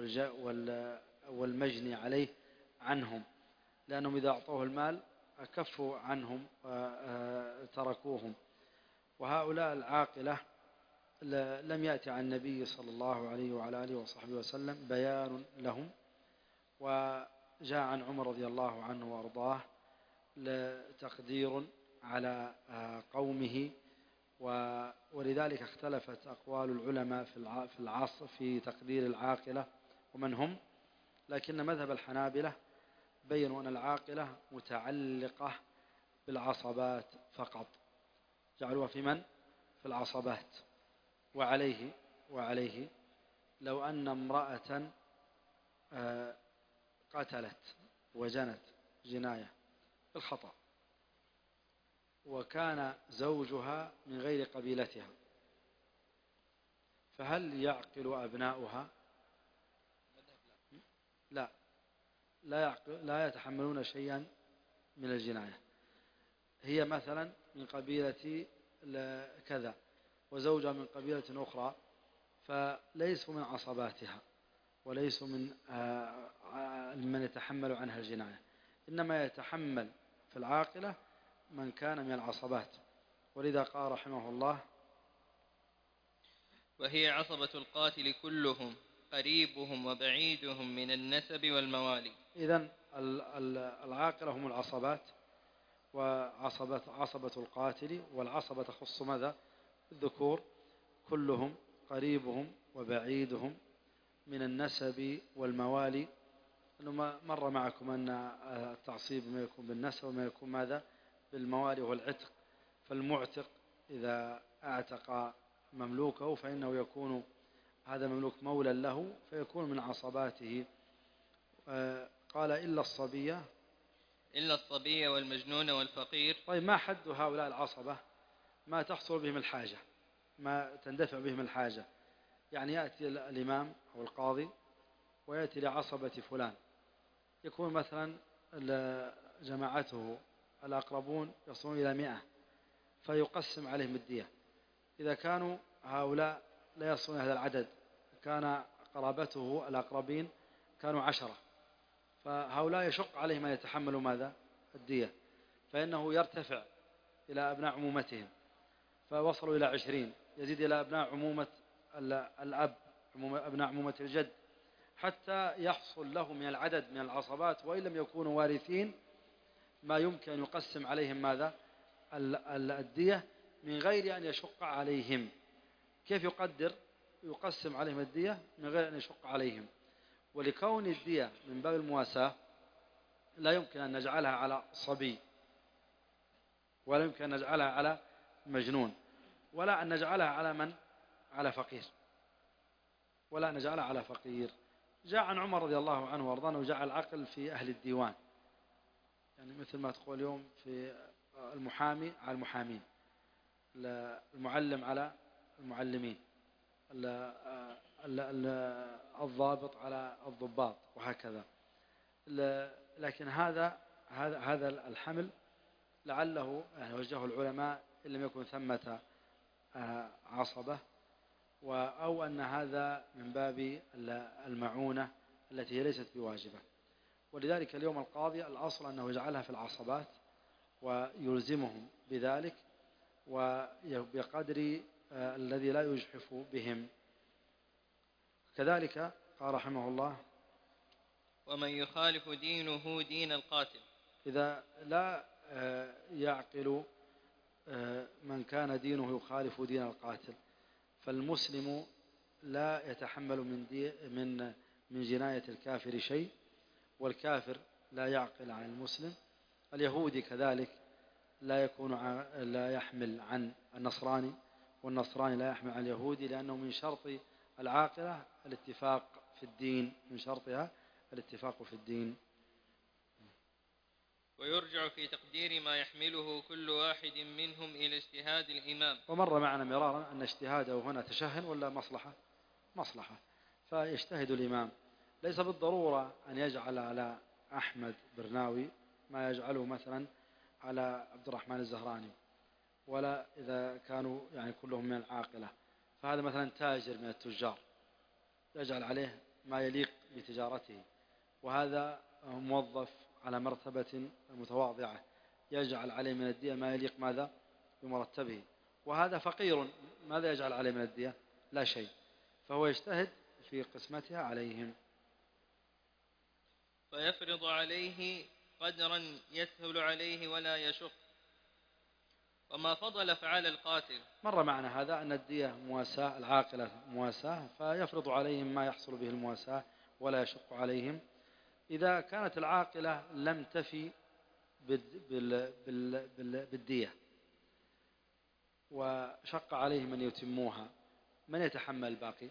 والمجني عليه عنهم، لأنهم إذا أعطوه المال أكفوا عنهم وتركوهم. وهؤلاء العاقلة لم يأتي عن النبي صلى الله عليه وعلى آله وصحبه وسلم بيان لهم، وجاء عن عمر رضي الله عنه وأرضاه لتقدير على قومه. ولذلك اختلفت أقوال العلماء في العصر في تقدير العاقلة ومن هم، لكن مذهب الحنابلة بينوا أن العاقلة متعلقة بالعصبات فقط، جعلوها في من؟ في العصبات. وعليه لو أن امرأة قتلت وجنت جناية بالخطأ وكان زوجها من غير قبيلتها، فهل يعقل أبناؤها؟ لا يتحملون شيئا من الجناية. هي مثلا من قبيلة كذا وزوجها من قبيلة أخرى، فليسوا من عصباتها وليسوا من يتحمل عنها الجناية، إنما يتحمل في العاقلة من كان من العصبات. ولذا قال رحمه الله وهي عصبة القاتل كلهم قريبهم وبعيدهم من النسب والموالي. إذن العاقلة هم العصبات، عصبة القاتل، والعصبة تخص ماذا؟ الذكور كلهم قريبهم وبعيدهم من النسب والموالي. أنه مر معكم أن التعصيب ما يكون بالنسب وما يكون ماذا؟ بالموالي والعتق. فالمعتق إذا اعتق مملوكه فإنه يكون هذا مملوك مولا له فيكون من عصباته. قال إلا الصبية والمجنون والفقير. طيب ما حد هؤلاء العصبة؟ ما تحصل بهم الحاجة، ما تندفع بهم الحاجة. يعني يأتي الإمام أو القاضي ويأتي لعصبة فلان، يكون مثلا جماعته الأقربون يصلون إلى 100، فيقسم عليهم الدية. إذا كانوا هؤلاء لا يصلون هذا العدد، كان قرابته الأقربين كانوا 10، فهؤلاء يشق عليهم أن يتحملوا ماذا؟ الدية. فإنه يرتفع إلى أبناء عمومتهم، فوصلوا إلى 20، يزيد إلى أبناء عمومة الأب، أبناء عمومة الجد، حتى يحصل له من العدد من العصبات وإن لم يكونوا وارثين ما يمكن أن يقسم عليهم ماذا؟ الدية من غير أن يشق عليهم. كيف يقسم عليهم الدية من غير أن يشق عليهم؟ ولكون الدية من باب المواساة لا يمكن أن نجعلها على صبي، ولا يمكن أن نجعلها على مجنون، ولا أن نجعلها على من؟ على فقير، ولا نجعلها على فقير. جاء عن عمر رضي الله عنه وارضاه أنه جعل العقل في أهل الديوان، يعني مثل ما تقول اليوم في المحامي على المحامين، المعلم على المعلمين، الضابط على الضباط، وهكذا. لكن هذا الحمل لعله يعني وجهه العلماء إن لم يكن ثمة عصبة، أو أن هذا من باب المعونة التي هي ليست بواجبة. ولذلك اليوم القاضي الأصل أنه يجعلها في العصبات ويلزمهم بذلك وبقدر الذي لا يجحف بهم. كذلك قال رحمه الله: ومن يخالف دينه دين القاتل. إذا لا يعقل من كان دينه يخالف دين القاتل، فالمسلم لا يتحمل من جناية الكافر شيء، والكافر لا يعقل عن المسلم. اليهودي كذلك لا يحمل عن النصراني، والنصراني لا يحمل عن اليهودي، لأنه من شرط العاقلة الاتفاق في الدين، من شرطها الاتفاق في الدين. ويرجع في تقدير ما يحمله كل واحد منهم إلى اجتهاد الإمام. ومر معنا مرارا أن اجتهاده هنا تشهن ولا مصلحة، فيجتهد الإمام. ليس بالضرورة أن يجعل على أحمد برناوي ما يجعله مثلا على عبد الرحمن الزهراني، ولا إذا كانوا يعني كلهم من العاقلة. فهذا مثلا تاجر من التجار يجعل عليه ما يليق بتجارته، وهذا موظف على مرتبة متواضعة يجعل عليه من الدية ما يليق ماذا؟ بمرتبه. وهذا فقير ماذا يجعل عليه من الدية؟ لا شيء، فهو يجتهد في قسمتها عليهم. فيفرض عليه قدرا يسهل عليه ولا يشق، وما فضل فعلى القاتل. مر معنا هذا أن الدية مواساة، العاقلة مواساة، فيفرض عليهم ما يحصل به المواساة ولا يشق عليهم. إذا كانت العاقلة لم تفي بالدية وشق عليهم أن يتموها، من يتحمل الباقي؟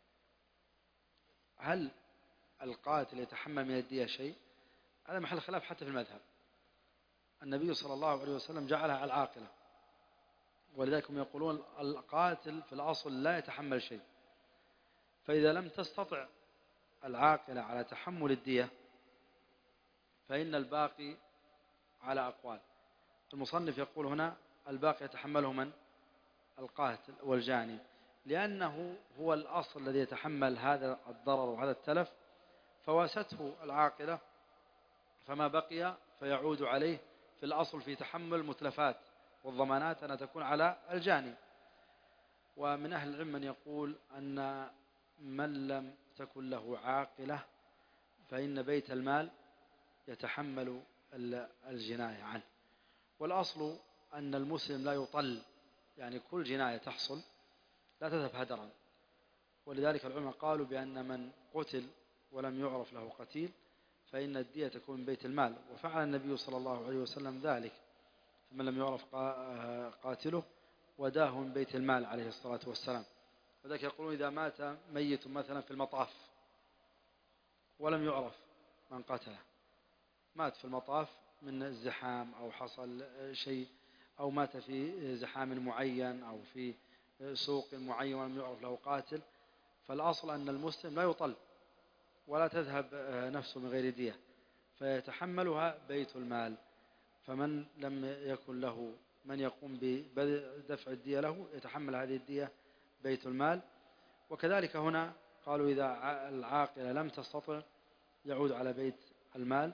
هل القاتل يتحمل من الدية شيء؟ هذا محل خلاف حتى في المذهب. النبي صلى الله عليه وسلم جعلها على العاقلة، ولذلك هم يقولون القاتل في الأصل لا يتحمل شيء. فإذا لم تستطع العاقلة على تحمل الدية فإن الباقي على أقوال. المصنف يقول هنا الباقي يتحمله من؟ القاتل والجاني، لأنه هو الأصل الذي يتحمل هذا الضرر وهذا التلف، فواسته العاقلة فما بقي فيعود عليه في الأصل في تحمل المتلفات والضمانات أن تكون على الجاني. ومن أهل العلم من يقول أن من لم تكن له عاقلة فإن بيت المال يتحمل الجناية عنه. والأصل أن المسلم لا يطل، يعني كل جناية تحصل لا تذهب هدرا. ولذلك العلماء قالوا بأن من قتل ولم يعرف له قتيل فإن الدية تكون من بيت المال، وفعل النبي صلى الله عليه وسلم ذلك، فمن لم يعرف قاتله وداه من بيت المال عليه الصلاة والسلام. وذلك يقولون إذا مات ميت مثلا في المطاف ولم يعرف من قتله، مات في المطاف من الزحام أو حصل شيء، أو مات في زحام معين أو في سوق معين ولم يعرف له قاتل، فالأصل أن المسلم لا يطل ولا تذهب نفسه من غير دية، فيتحملها بيت المال. فمن لم يكن له من يقوم بدفع الدية له يتحمل هذه الدية بيت المال. وكذلك هنا قالوا إذا العاقلة لم تستطع يعود على بيت المال.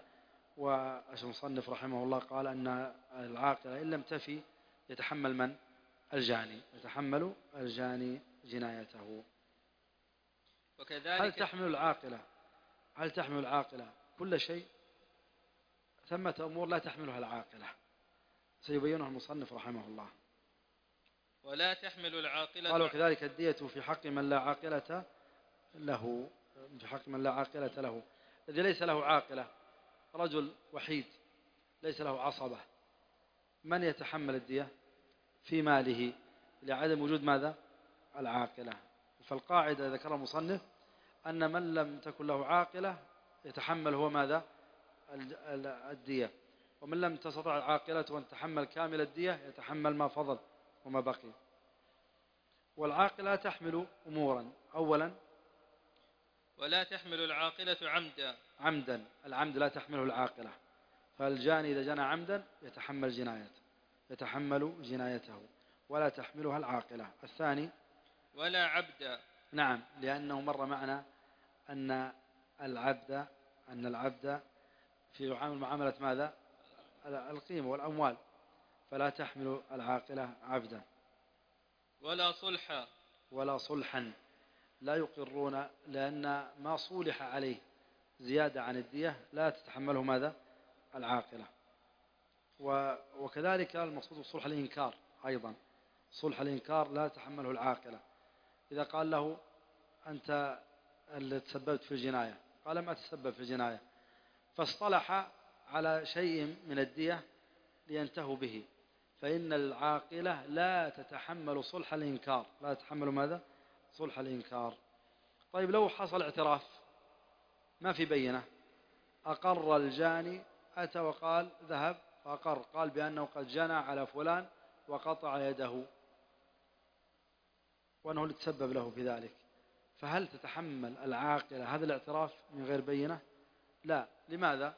والمصنف رحمه الله قال أن العاقلة إن لم تفي يتحمل من؟ الجاني، يتحمل الجاني جنايته. وكذلك هل تحمل العاقلة كل شيء؟ ثمة أمور لا تحملها العاقلة سيبينها المصنف رحمه الله. ولا تحمل العاقلة. قال وكذلك الدية في حق من لا عاقلة له، في حق من لا عاقلة له، الذي ليس له عاقلة، رجل وحيد ليس له عصبة، من يتحمل الدية؟ في ماله لعدم وجود ماذا؟ العاقلة. فالقاعدة ذكر المصنف أن من لم تكن له عاقلة يتحمل هو ماذا؟ الدية، ومن لم تستطع العاقلة وأن تتحمل كامل الدية يتحمل ما فضل وما بقي. والعاقلة تحمل أمورا، أولا ولا تحمل العاقلة عمدا، العمد لا تحمله العاقلة، فالجاني إذا جنى عمدا يتحمل جنايته ولا تحملها العاقلة. الثاني ولا عبد، نعم، لأنه مر معنا أن العبد في معاملة ماذا؟ القيمة والأموال، فلا تحمل العاقلة عبدا. ولا صلحا لا يقرون، لأن ما صولح عليه زيادة عن الدية لا تتحمله ماذا؟ العاقلة. وكذلك المقصود صلح الإنكار أيضا، صلح الإنكار لا تتحمله العاقلة. إذا قال له أنت اللي تسببت في الجناية، قال لم أتسبب في الجناية، فاصطلح على شيء من الدية لينتهوا به، فإن العاقلة لا تتحمل صلح الإنكار، لا تتحمل ماذا؟ صلح الإنكار. طيب لو حصل اعتراف ما في بينة، أقر الجاني، أتى وقال ذهب فأقر، قال بأنه قد جنى على فلان وقطع يده وأنه اللي تسبب له في ذلك، فهل تتحمل العاقلة هذا الاعتراف من غير بينة؟ لا. لماذا؟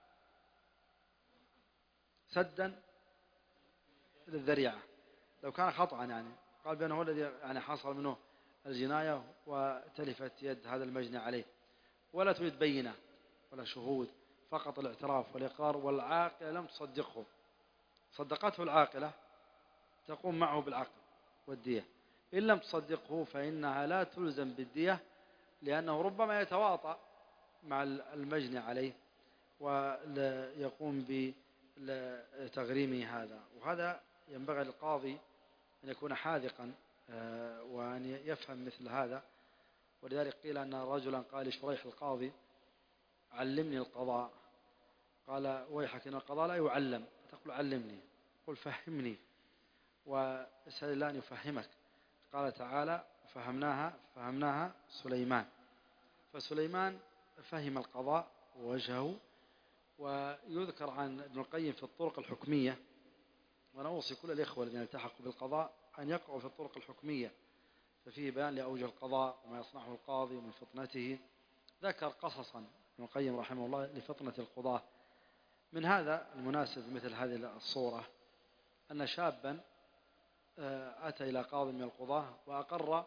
سدا للذريعة. لو كان خطأ يعني قال بأنه هو الذي يعني حصل منه الجناية وتلفت يد هذا المجني عليه، ولا تريد بينة ولا شهود، فقط الاعتراف والإقرار، والعاقلة لم تصدقه، صدقته العاقلة تقوم معه بالعقل والدية، إن لم تصدقه فإنها لا تلزم بالدية، لأنه ربما يتواطأ مع المجني عليه ويقوم بتغريمه هذا. وهذا ينبغي للقاضي أن يكون حاذقا وأن يفهم مثل هذا. ولذلك قيل أن رجلا قال لشريح القاضي علمني القضاء، قال ويحك إن القضاء لا يعلم، تقول علمني، قل فهمني واسأل الله أن يفهمك. قال تعالى فهمناها سليمان، فسليمان فهم القضاء ووجهه. ويذكر عن ابن القيم في الطرق الحكمية، وأنا أوصي كل الإخوة الذين التحقوا بالقضاء أن يقرأوا في الطرق الحكمية، ففيه بيان لأوجه القضاء وما يصنعه القاضي من فطنته. ذكر قصصا ابن القيم رحمه الله لفطنة القضاة. من هذا المناسب مثل هذه الصورة أن شابا أتى إلى قاضي من القضاة وأقر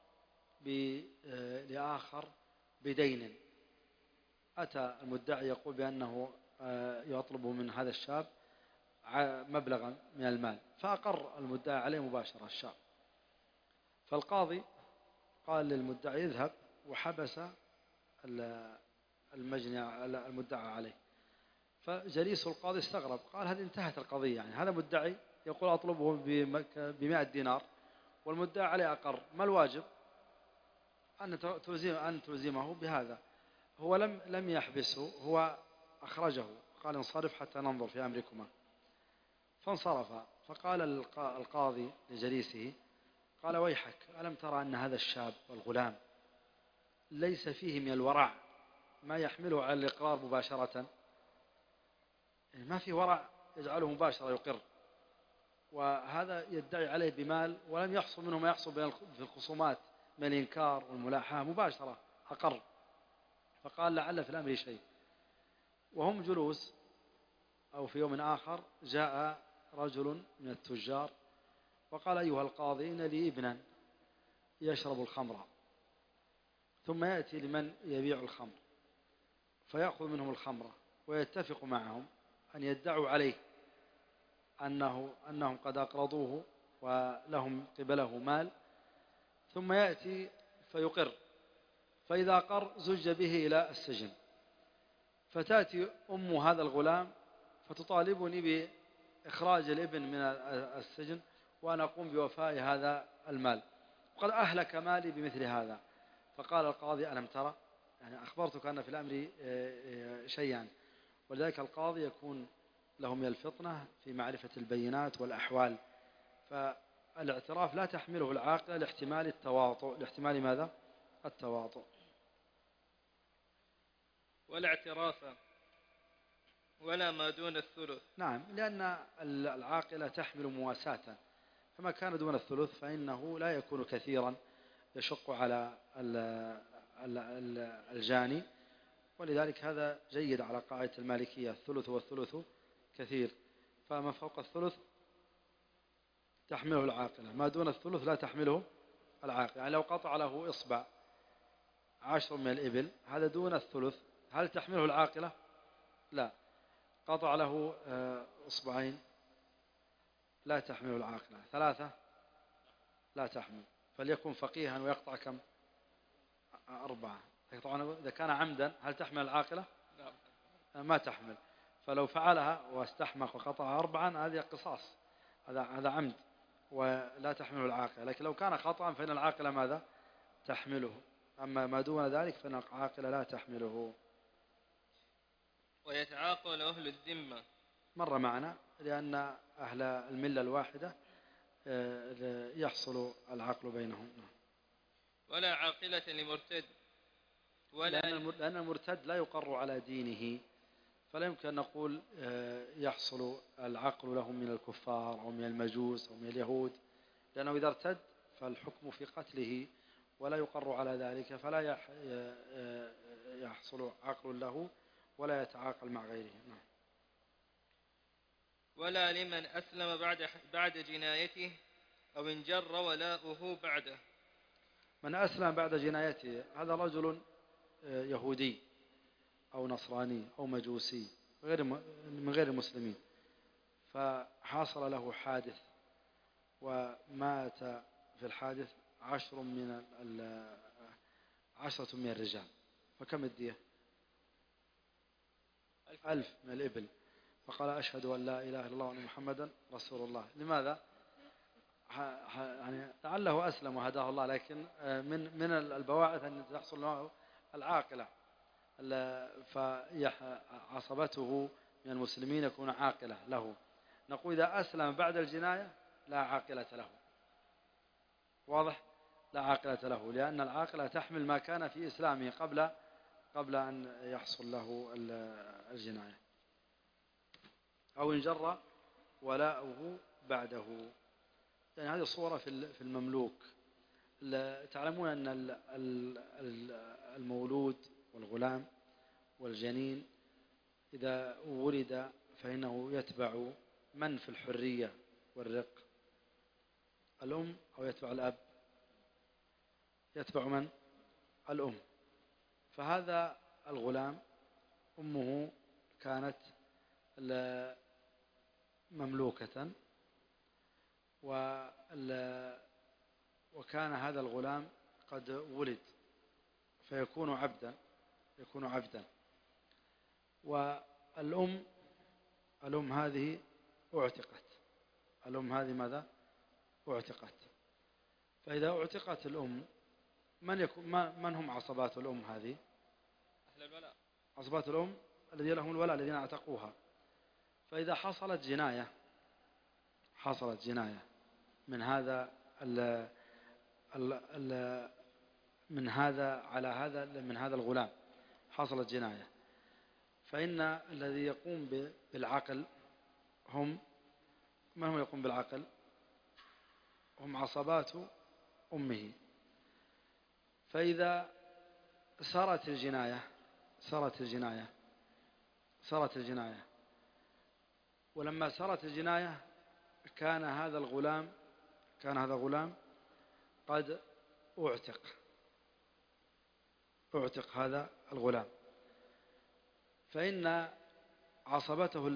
لآخر بدين. أتى المدعي يقول بأنه يطلب من هذا الشاب مبلغا من المال، فأقر المدعي عليه مباشرة الشاب. فالقاضي قال للمدعي اذهب، وحبس المدعى عليه. فجليس القاضي استغرب، قال هذه انتهت القضية، يعني هذا مدعي يقول أطلبه ب100 دينار والمدعى عليه أقر، ما الواجب؟ أن تلزمه بهذا. هو لم يحبسه، هو أخرجه، قال انصرف حتى ننظر في أمركما. فانصرف. فقال القاضي لجليسه قال ويحك، ألم ترى أن هذا الشاب والغلام ليس فيه من الورع ما يحمله على الإقرار مباشرة؟ يعني ما في ورع يجعله مباشرة يقر، وهذا يدعي عليه بمال ولم يحصل منه ما يحصل في الخصومات من الإنكار والملاحاة، مباشرة أقر. فقال لعل في الأمر شيء. وهم جلوس أو في يوم آخر جاء رجل من التجار وقال أيها القاضي إن لي ابنا يشرب الخمر، ثم يأتي لمن يبيع الخمر فيأخذ منهم الخمرة ويتفق معهم أن يدعوا عليه أنهم قد أقرضوه ولهم قبله مال، ثم يأتي فيقر، فإذا أقر زج به إلى السجن، فتأتي أم هذا الغلام فتطالبني بإخراج الابن من السجن وأن أقوم بوفاء هذا المال، وقد أهلك مالي بمثل هذا. فقال القاضي: ألم ترى، يعني أخبرتك أن في الأمر شيئا. ولذلك القاضي يكون له من الفطنة في معرفة البينات والأحوال، فالاعتراف لا تحمله العاقلة لاحتمال التواطؤ. لاحتمال ماذا؟ التواطؤ. ولا اعتراف ولا ما دون الثلث. نعم، لأن العاقلة تحمل مواساة، فما كان دون الثلث فإنه لا يكون كثيرا يشق على الجاني، ولذلك هذا جيد على قاعدة المالكية: الثلث والثلث كثير، فما فوق الثلث تحمله العاقلة، ما دون الثلث لا تحمله العاقلة. يعني لو قطع له إصبع 10 من الإبل، هذا دون الثلث، هل تحمله العاقلة؟ لا. قطع له إصبعين، لا تحمله العاقلة. 3 لا تحمل، فليكن فقيها ويقطع كم؟ 4. طبعا إذا كان عمدا هل تحمل العاقلة؟ ما تحمل. فلو فعلها واستحمق وقطع 4 هذه قصاص، هذا عمد ولا تحمله العاقلة. لكن لو كان خطأ فإن العاقلة ماذا؟ تحمله. أما ما دون ذلك فإن العاقلة لا تحمله. ويتعاقل أهل الذمة، مر معنا، لأن أهل الملة الواحدة يحصل العقل بينهم. ولا عاقلة لمرتد، لأن المرتد لا يقر على دينه، فلا يمكن أن نقول يحصل العقل لهم من الكفار أو من المجوس أو من اليهود، لأنه إذا ارتد فالحكم في قتله ولا يقر على ذلك، فلا يحصل عقل له ولا يتعاقل مع غيره. ولا لمن أسلم بعد جنايته أو انجر ولاؤه بعده. من أسلم بعد جنايته هذا رجل يهودي أو نصراني أو مجوسي من غير المسلمين، فحصل له حادث ومات في الحادث 10 من الرجال، فكم الدية؟ 1000 من الإبل. فقال: أشهد أن لا إله إلا الله وأن محمدا رسول الله. لماذا؟ يعني لعله أسلم وهداه الله، لكن من البواعث أن تحصل له العاقلة، فعصبته من المسلمين يكون عاقلة له. نقول إذا أسلم بعد الجناية لا عاقلة له. واضح؟ لا عاقلة له، لأن العاقلة تحمل ما كان في إسلامه قبل أن يحصل له الجناية. أو انجر ولاؤه بعده، يعني هذه صورة في المملوك. تعلمون أن المولود والغلام والجنين إذا ولد فإنه يتبع من في الحرية والرق؟ الأم أو يتبع الأب؟ يتبع من؟ الأم. فهذا الغلام أمه كانت مملوكة، وكان هذا الغلام قد ولد فيكون عبدا. والأم هذه أعتقت. الأم هذه ماذا؟ أعتقت. فإذا أعتقت الأم، من هم عصبات الأم هذه؟ أهل الولاء. عصبات الأم الذين لهم الولاء الذين اعتقوها. فإذا حصلت جناية من هذا من هذا الغلام، حصلت جناية، فإن الذي يقوم بالعقل من هم يقوم بالعقل؟ هم عصبات أمه. فإذا سرت الجناية ولما سرت الجناية كان هذا الغلام قد أعتق هذا الغلام، فإن عصبته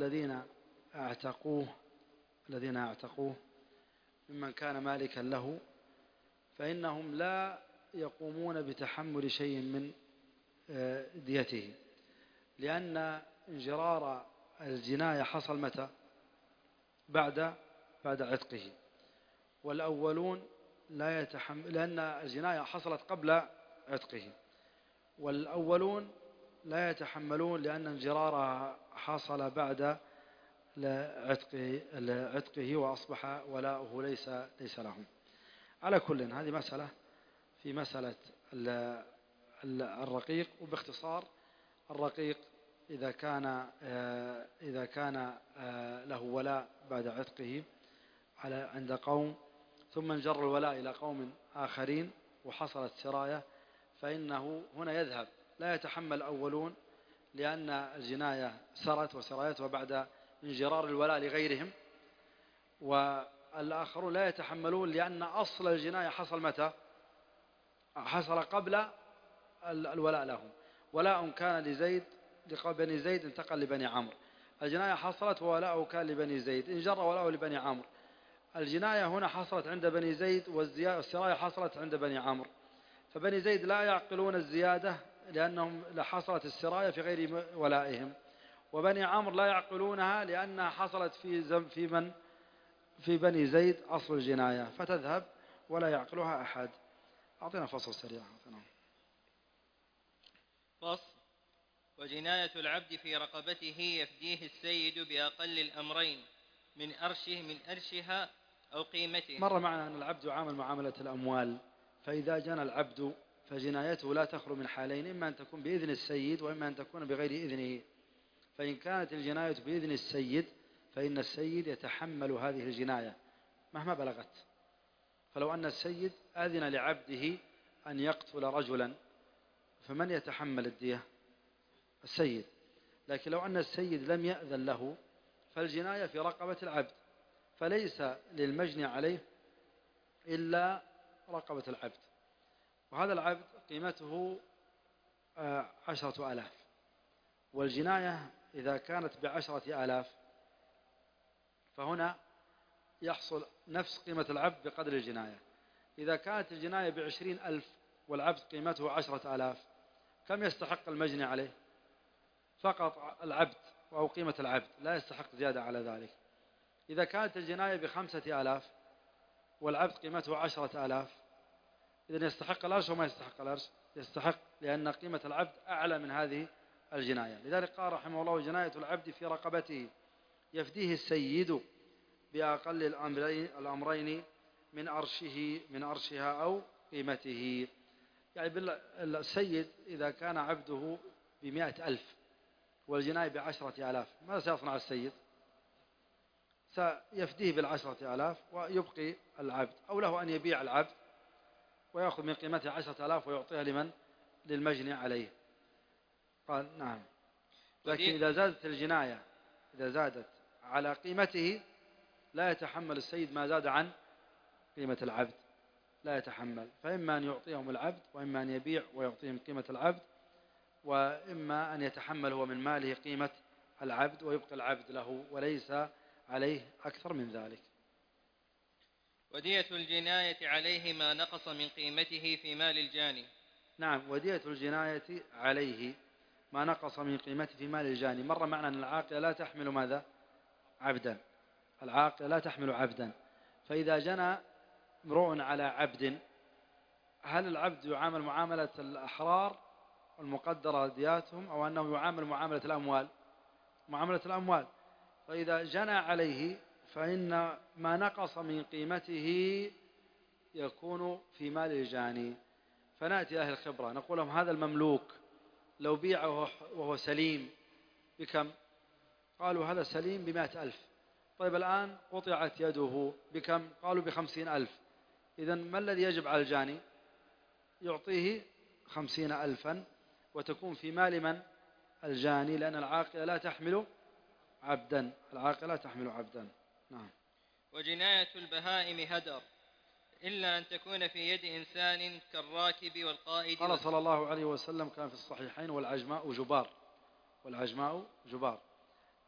الذين اعتقوه ممن كان مالكا له، فإنهم لا يقومون بتحمل شيء من ديته، لأن انجرار الجناية حصل متى؟ بعد عتقه. والأولون لا يتحمل، لأن الجناية حصلت قبل عتقه، والأولون لا يتحملون لأن انجرارها حصل بعد عتقه وأصبح ولاؤه ليس لهم. على كل، هذه مسألة في مسألة الرقيق. وباختصار، الرقيق إذا كان له ولاء بعد عتقه عند قوم، ثم انجر الولاء إلى قوم آخرين وحصلت سراية، فإنه هنا يذهب، لا يتحمل الأولون لأن الجناية سرت وسرايتها بعد انجرار الولاء لغيرهم، والآخرون لا يتحملون لأن أصل الجناية حصل متى؟ حصل قبل الولاء لهم. ولاء كان لزيد بني زيد انتقل لبني عمرو، الجناية حصلت وولاءه كان لبني زيد، انجر ولاءه لبني عمرو. الجناية هنا حصلت عند بني زيد والسراية حصلت عند بني عمرو، فبني زيد لا يعقلون الزيادة لأنهم حصلت السراية في غير ولائهم، وبني عمرو لا يعقلونها لأنها حصلت في بني زيد أصل الجناية، فتذهب ولا يعقلها أحد. أعطينا فصل سريع. فصل. وجناية العبد في رقبته يفديه السيد بأقل الأمرين من أرشها أو قيمته. مر معنا أن العبد يعامل معاملة الأموال، فإذا جنى العبد فجنايته لا تخلو من حالين، إما أن تكون بإذن السيد وإما أن تكون بغير إذنه. فإن كانت الجناية بإذن السيد فإن السيد يتحمل هذه الجناية مهما بلغت. فلو أن السيد أذن لعبده أن يقتل رجلا فمن يتحمل الدية؟ السيد. لكن لو أن السيد لم يأذن له فالجناية في رقبة العبد، فليس للمجني عليه إلا رقبة العبد، وهذا العبد قيمته 10,000، والجناية إذا كانت ب10,000 فهنا يحصل نفس قيمة العبد بقدر الجناية. إذا كانت الجناية ب20,000 والعبد قيمته 10,000، كم يستحق المجني عليه؟ فقط العبد أو قيمة العبد، لا يستحق زيادة على ذلك. إذا كانت الجناية ب5,000 والعبد قيمته 10,000، إذن يستحق الأرش وما يستحق الأرش؟ يستحق، لأن قيمة العبد أعلى من هذه الجناية. لذلك قال رحمه الله: جناية العبد في رقبته يفديه السيد بأقل الأمرين من أرشها أو قيمته. يعني السيد إذا كان عبده ب100,000 والجناية ب10,000، ماذا سيصنع السيد؟ سيفديه ب10,000 ويبقي العبد، أو له أن يبيع العبد ويأخذ من قيمته 10,000 ويعطيها لمن؟ للمجني عليه. قال نعم. لكن إذا زادت الجناية، إذا زادت على قيمته، لا يتحمل السيد ما زاد عن قيمة العبد، لا يتحمل. فإما أن يعطيهم العبد، وإما أن يبيع ويعطيهم قيمة العبد، وإما أن يتحمل هو من ماله قيمة العبد ويبقى العبد له وليس عليه أكثر من ذلك. ودية الجناية عليه ما نقص من قيمته في مال الجاني. نعم، ودية الجناية عليه ما نقص من قيمته في مال الجاني. مر معنا أن العاقلة لا تحمل ماذا؟ عبدا. العاقلة لا تحمل عبدا، فإذا جنى امرؤ على عبد، هل العبد يعامل معاملة الأحرار المقدرة دياتهم، أو أنه يعامل معاملة الأموال؟ معاملة الأموال. فإذا جنى عليه فإن ما نقص من قيمته يكون في مال الجاني. فنأتي أهل الخبرة نقول لهم: هذا المملوك لو بيعه وهو سليم بكم؟ قالوا: هذا سليم ب100,000. طيب الآن قطعت يده بكم؟ قالوا ب50,000. إذن ما الذي يجب على الجاني؟ يعطيه 50,000 وتكون في مال من؟ الجاني، لأن العاقلة لا تحمل عبدا. العاقلة لا تحمل عبدا. نعم. وجناية البهائم هدر، إلا أن تكون في يد إنسان كالراكب والقائد. قال صلى الله عليه وسلم: كان في الصحيحين: والعجماء جبار. والعجماء جبار.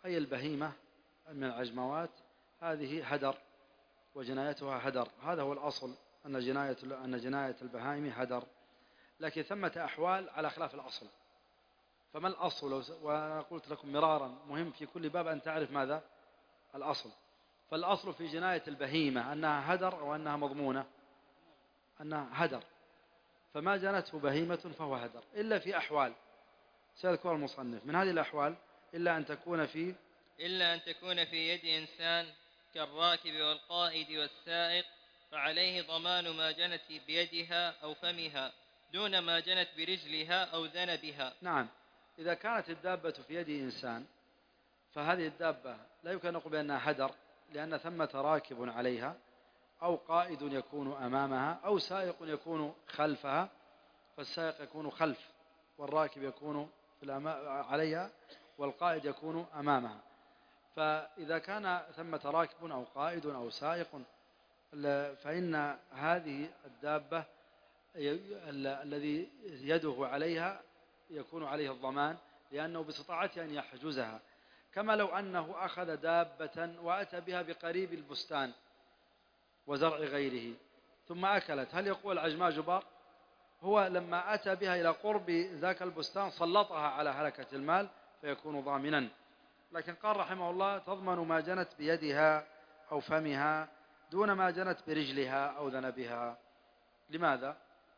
أي البهيمة من العجموات هذه هدر وجنايتها هدر. هذا هو الأصل، أن جناية البهائم هدر، لكن ثمة أحوال على خلاف الأصل. فما الأصل؟ وأنا قلت لكم مرارا مهم في كل باب أن تعرف ماذا الأصل. فالأصل في جناية البهيمة أنها هدر أو أنها مضمونة، أنها هدر. فما جنته بهيمة فهو هدر إلا في أحوال سيذكر المصنف. من هذه الأحوال إلا أن تكون في يد إنسان كالراكب والقائد والسائق، فعليه ضمان ما جنت بيدها أو فمها دون ما جنت برجلها أو ذنبها. نعم، إذا كانت الدابة في يد إنسان فهذه الدابة لا يمكن أن نقول بأنها هدر، لأن ثمة راكب عليها أو قائد يكون أمامها أو سائق يكون خلفها، فالسائق يكون خلف والراكب يكون عليها والقائد يكون أمامها. فإذا كان ثمة راكب أو قائد أو سائق فإن هذه الدابة الذي يده عليها يكون عليه الضمان، لأنه باستطاعته أن يحجزها. كما لو أنه أخذ دابة وأتى بها بقريب البستان وزرع غيره ثم أكلت، هل يقول العجماء جبار؟ هو لما أتى بها إلى قرب ذاك البستان سلطها على هلكة المال فيكون ضامنا. لكن قال رحمه الله تضمن ما جنت بيدها أو فمها دون ما جنت برجلها أو ذنبها. لماذا؟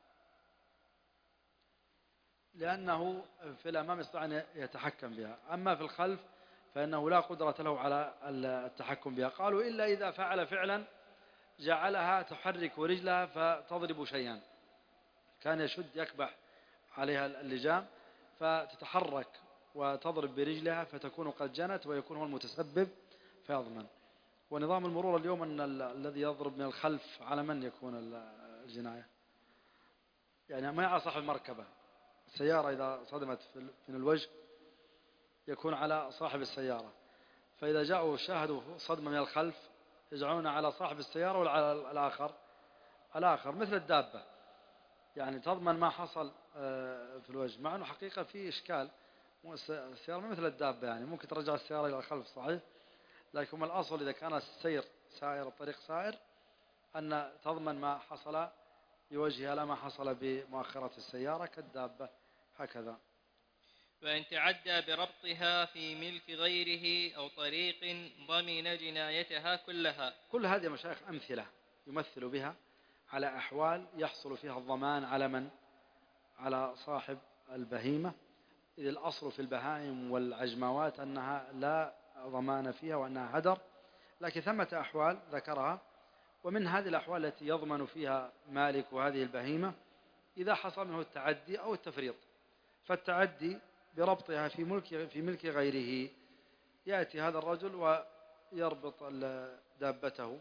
لأنه في الأمام يستطيع أن يتحكم بها، أما في الخلف فإنه لا قدرة له على التحكم بها. قالوا إلا إذا فعل فعلا جعلها تحرك رجلها فتضرب شيئا، كان يشد يكبح عليها اللجام فتتحرك وتضرب برجلها فتكون قد جنت ويكون هو المتسبب فيضمن. ونظام المرور اليوم أن الذي يضرب من الخلف على من يكون الجناية؟ يعني ما على صاحب المركبة. السيارة إذا صدمت من الوجه يكون على صاحب السيارة، فإذا جاءوا شاهدوا صدمة من الخلف يجعلون على صاحب السيارة ولا على الآخر مثل الدابة، يعني تضمن ما حصل في الوجه، مع أنه حقيقة في إشكال. السيارة مثل الدابة، يعني ممكن ترجع السيارة إلى الخلف صحيح، لكن الأصل إذا كان السير سائر الطريق سائر أن تضمن ما حصل بوجهها لا ما حصل بمؤخرة السيارة كالدابة هكذا. وإن تعدى بربطها في ملك غيره أو طريق ضمن جنايتها كلها. كل هذه مشايخ أمثلة يمثل بها على أحوال يحصل فيها الضمان على من؟ على صاحب البهيمة، إذ الأصل في البهائم والعجموات أنها لا ضمان فيها وأنها هدر، لكن ثمة أحوال ذكرها، ومن هذه الأحوال التي يضمن فيها مالك هذه البهيمة إذا حصل منه التعدي أو التفريط. فالتعدي بربطها في ملك غيره، يأتي هذا الرجل ويربط دابته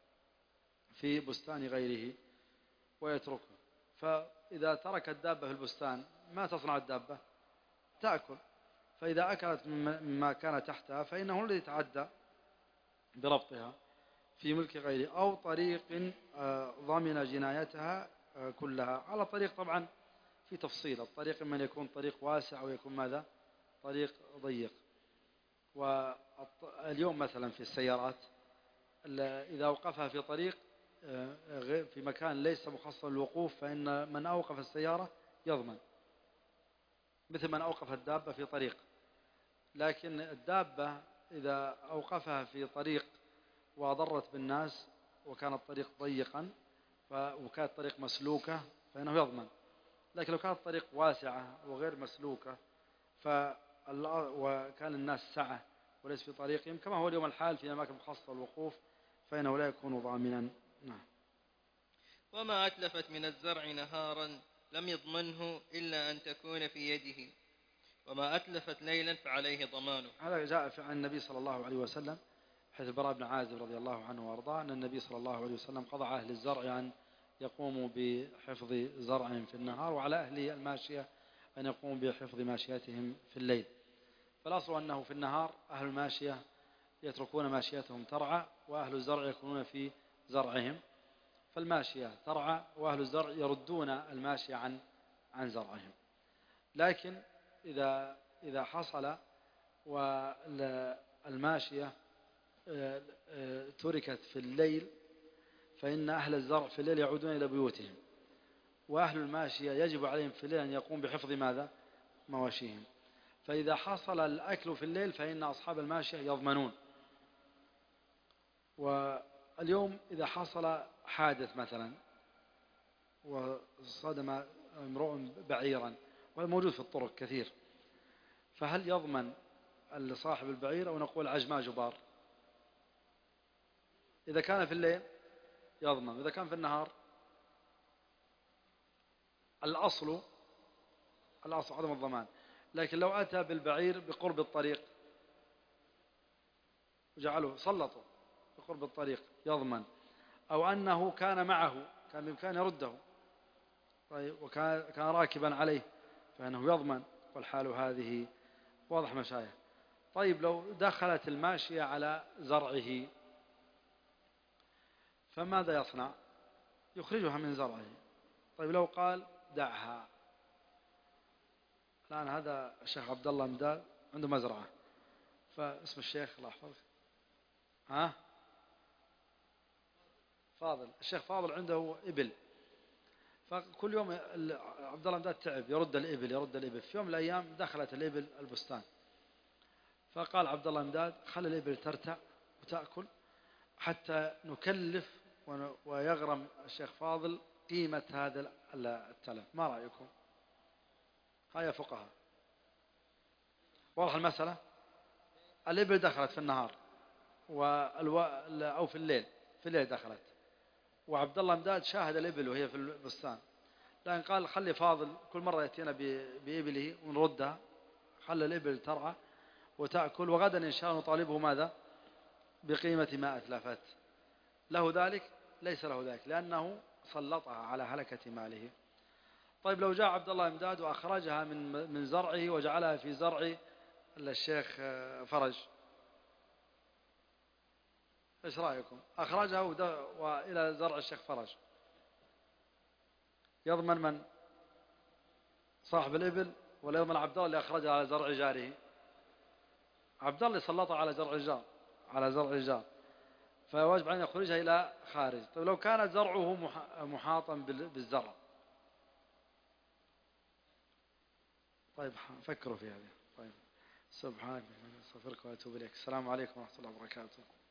في بستان غيره ويتركه، فإذا ترك الدابة في البستان ما تصنع الدابة؟ تأكل، فإذا أكلت مما كان تحتها فإنه الذي تعدى بربطها في ملك غيره أو طريق ضمن جنايتها كلها. على طريق طبعا في تفصيل، الطريق من يكون طريق واسع أو يكون ماذا؟ طريق ضيق. واليوم مثلا في السيارات إذا أوقفها في طريق في مكان ليس مخصص للوقوف فإن من أوقف السيارة يضمن، مثل من أوقف الدابة في طريق. لكن الدابة إذا أوقفها في طريق وضرت بالناس وكان الطريق ضيقا وكانت الطريق مسلوكة فإنه يضمن. لكن لو كانت الطريق واسعة وغير مسلوكة وكان الناس سعة وليس في طريقهم كما هو اليوم الحال في أماكن مخصصة للوقوف فإنه لا يكون ضامنا. نعم. وما أتلفت من الزرع نهارا لم يضمنه إلا أن تكون في يده، وما أتلفت ليلا فعليه ضمانه. هذا جاء عن النبي صلى الله عليه وسلم حيث البراء بن عازب رضي الله عنه وارضاه أن النبي صلى الله عليه وسلم قضى أهل الزرع أن يقوموا بحفظ زرعهم في النهار، وعلى أهل الماشية أن يقوموا بحفظ ماشيتهم في الليل. فالأصل أنه في النهار أهل الماشية يتركون ماشيتهم ترعى وأهل الزرع يكونون في زرعهم، فالماشية ترعى وأهل الزرع يردون الماشية عن زرعهم. لكن إذا حصل الماشية تركت في الليل فإن أهل الزرع في الليل يعودون إلى بيوتهم، وأهل الماشية يجب عليهم في الليل أن يقوم بحفظ ماذا؟ مواشيهم. فإذا حصل الأكل في الليل فإن أصحاب الماشية يضمنون. واليوم إذا حصل حادث مثلا وصدم امرؤ بعيرا، وهذا موجود في الطرق كثير، فهل يضمن لصاحب البعير أو نقول عجماء جبار؟ إذا كان في الليل يضمن، إذا كان في النهار الأصل عدم الضمان. لكن لو أتى بالبعير بقرب الطريق وجعله سلطه بقرب الطريق يضمن، أو أنه كان معه كان بإمكانه يرده، طيب، وكان راكبا عليه فإنه يضمن. والحال هذه واضح مشايخ. طيب لو دخلت الماشية على زرعه فماذا يصنع؟ يخرجها من زرعه. طيب لو قال دعها. الآن هذا الشيخ عبد الله مدال عنده مزرعة، فاسم الشيخ الله يحفظك فاضل. الشيخ فاضل عنده إبل، فكل يوم عبد الله مداد تعب يرد الإبل. في يوم من الأيام دخلت الإبل البستان، فقال عبد الله مداد خلي الإبل ترتع وتأكل حتى نكلف ويغرم الشيخ فاضل قيمة هذا التلف. ما رأيكم؟ هيا فقهاء، واضح المسألة. الإبل دخلت في النهار أو في الليل دخلت، وعبد الله مداد شاهد الإبل وهي في البستان، لأن قال خلي فاضل كل مرة يأتينا بإبله ونردها، خلي الإبل ترعى وتأكل، وغدا إن شاء الله نطالبه ماذا؟ بقيمة ما أتلفت. له ذلك؟ ليس له ذلك، لأنه سلطها على هلكة ماله. طيب لو جاء عبد الله مداد وأخرجها من زرعه وجعلها في زرع الشيخ فرج، إيش رأيكم؟ أخرجها وإلى زرع الشيخ فرج، يضمن من؟ صاحب الإبل ولا يضمن عبد الله اللي أخرجها على زرع جاره؟ عبد الله سلطها على زرع الجار، فواجب أن يخرجها إلى خارج. طيب لو كانت زرعه محاطا بالزرع، طيب فكروا في هذه. طيب سبحانك، استغفرك واتوب اليك. السلام عليكم ورحمة الله وبركاته.